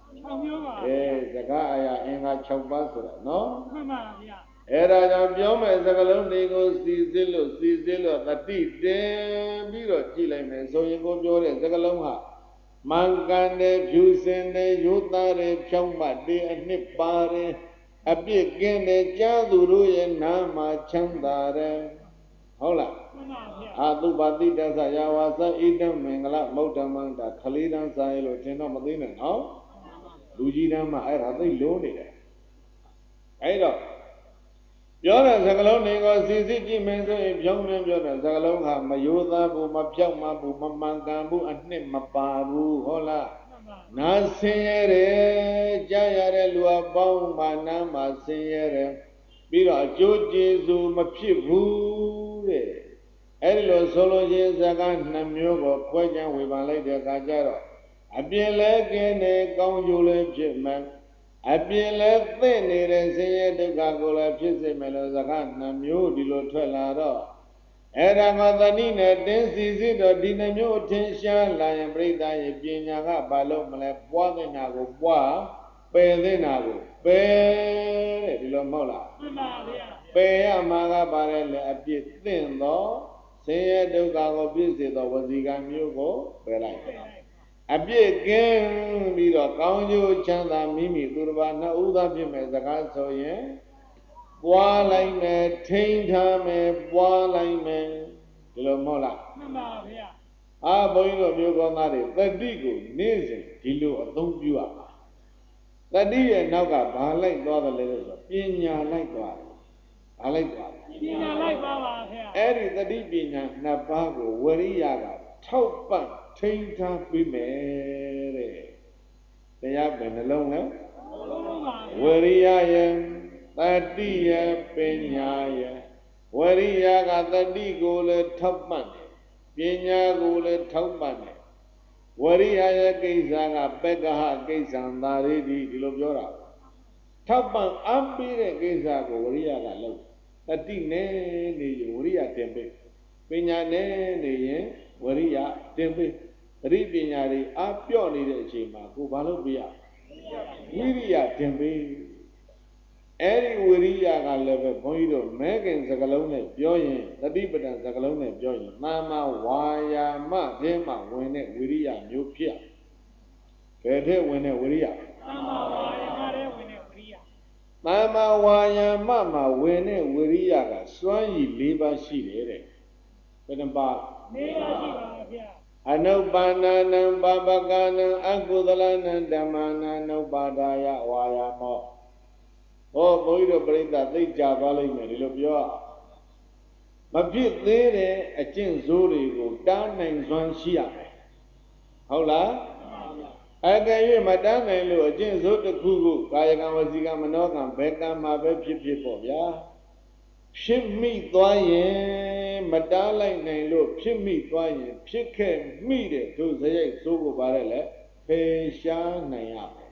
6မျိုးပါစကားအရာအင်္ဂါ6ပါးဆိုတာနော်မှန်ပါဗျာအဲ့ဒါကြောင့်ပြောမယ်စကားလုံးတွေကိုစီစစ်လို့တတိတင်ပြီးတော့ကြည့်လိုက်မယ်ဆိုရင်ကိုပြောတဲ့စကားလုံးဟာမှန်ကန်တယ်ဖြူစင်တယ်ရိုးသားတယ်ဖြောင့်မတ်တယ်အနှစ်ပါတယ်အပြစ်ကင်းတယ်ကြားသူတို့ရဲ့နားမှာချမ်းသာတယ်ဟုတ်လားမှန်ပါဗျာအာသုဘတိတသယဝါသဣဒံမင်္ဂလမௌဒ္ဓမန္တာခလေးတန်းစာရလို့ထင်တော့မသိနဲ့နော်လူကြီးတန်းမှာအဲ့ဒါသိလုံးနေတယ်အဲ့တော့ပြောတဲ့စကားလုံးတွေကိုစီစစ်ကြည့်မယ်ဆိုရင်ဖြောင်းပြန်ပြောတဲ့စကားလုံးဟာမယိုသားဘူးမပြောက်မဘူးမမှန်ကန်ဘူးအနှစ်မပါဘူးဟုတ်လားနာဆင်းရဲတယ်ကြားရတဲ့လူအပေါင်းမှာနာမှာဆင်းရဲတယ်ပြီးတော့အကျိုးကျေးဇူးမဖြစ်ဘူးတဲ့အဲ့ဒီလိုဆိုလို့ချင်းစကား2မျိုးကိုခွဲခြားဝေဖန်လိုက်တဲ့အခါကျတော့အပြင်လဲကင်းတယ်ကောင်းကျိုးလည်းဖြစ်မယ်အပြင်လဲသိနေတဲ့ဆင်းရဲဒုက္ခကိုလည်းဖြစ်စေမယ်လို့စကား2မျိုးဒီလိုထွက်လာတော့အဲ့ဒါကသတိနဲ့တင်းစီစစ်တော့ဒီ2မျိုးထင်ရှားလာရင်ပြိဿရဲ့ပညာကဘာလို့မလဲပွားတဲ့နာကိုပွားပယ်တဲ့နာကိုပယ်တဲ့ဒီလိုမဟုတ်လားမှန်ပါဗျာပယ်ရမှာကပါလေလေအပြစ်သင့်သောဆင်းရဲဒုက္ခကိုပြည့်စေသောဝစီကံမျိုးကိုပယ်လိုက်အပြစ်ကင်းပြီးတော့ကောင်းကျိုးချမ်းသာမိမိသူတစ်ပါးနှစ်ဦးသားဖြစ်မဲ့စကားဆိုရင်ပွားလိုက်မယ်ထိန်းထားမယ်ပွားလိုက်မယ်ဒီလိုမဟုတ်လားမှန်ပါဗျာအာဘုန်းကြီးတို့မျိုးကောင်းသားတွေတတိကိုနေ့စဉ်ဒီလိုအသုံးပြုရမှာတတိရဲ့နောက်ကဘာလိုက်သွားတယ်လဲဆိုတော့ပညာလိုက်သွားတယ်ဘာလိုက်သွားလဲပညာလိုက်ပါပါဗျာအဲ့ဒီတတိပညာနှစ်ပါးကိုဝရိယကထောက်ပံ့ထိန်းထားပြီးမယ်တဲ့တရားပဲနှလုံးလဲလုံးပါဝရိယယံတတိယပညာယံဝရိယကတတိကိုလည်းထောက်ပံ့တယ်ပညာကိုလည်းထောက်ပံ့တယ်ဝရိယရဲ့ကိစ္စကပက္ခဟကိစ္စံသာရိတိဒီလိုပြောတာထောက်ပံ့အပ်ပြီးတဲ့ကိစ္စကိုဝရိယကလုပ်တတိနဲ့နေရင်ဝရိယတင်ပေးပညာနဲ့နေရင်ဝရိယတင်ပေးသတိပညာတွေအပြော့နေတဲ့အချိန်မှာကိုဘာလို့ပြရဝိရိယတင်ပေးအဲ့ဒီဝိရိယကလည်းပဲဘုန်းကြီးတို့မဲခင်စကလုံးနဲ့ပြောရင်သတိပဋ္ဌာန်စကလုံးနဲ့ပြောရင်မာမဝါယာမထဲမှာဝင်တဲ့ဝိရိယမျိုးဖြစ်ဘယ်ထဲဝင်တဲ့ဝိရိယမှန်ပါပါရမတဲ့ဝင်တဲ့ဝိရိယမာမဝါယာမမှာဝင်တဲ့ဝိရိယကစွမ်းရည်၄ပါးရှိတယ်တဲ့ဘယ်နှပါးနေပါရှိပါဗျာအနုပ္ပန္နနံပပကနံအကုသလနံဓမ္မနာနုပ္ပါဒာယဝါယာမောဟောဘုန်းကြီးတို့ပြိဿသိကြသွားလိမ့်မယ်ဒီလိုပြောမဖြစ်သေးတဲ့အကျင့်ဆိုးတွေကိုတားနိုင်စွမ်းရှိရမယ်ဟုတ်လားအကယ်၍မတားနိုင်လို့အကျင့်ဆိုးတစ်ခုခုကာယကံဝစီကံမနောကံဘယ်ကံမှာပဲဖြစ်ဖြစ်ပေါ့ဗျာဖြစ်မိသွားရင်မတားလိုက်နိုင်လို့ဖြစ်မိသွားရင်ဖြစ်ခဲ့မိတဲ့သူစရိုက်ဆိုးကိုပါလေဖယ်ရှားနိုင်ရမယ်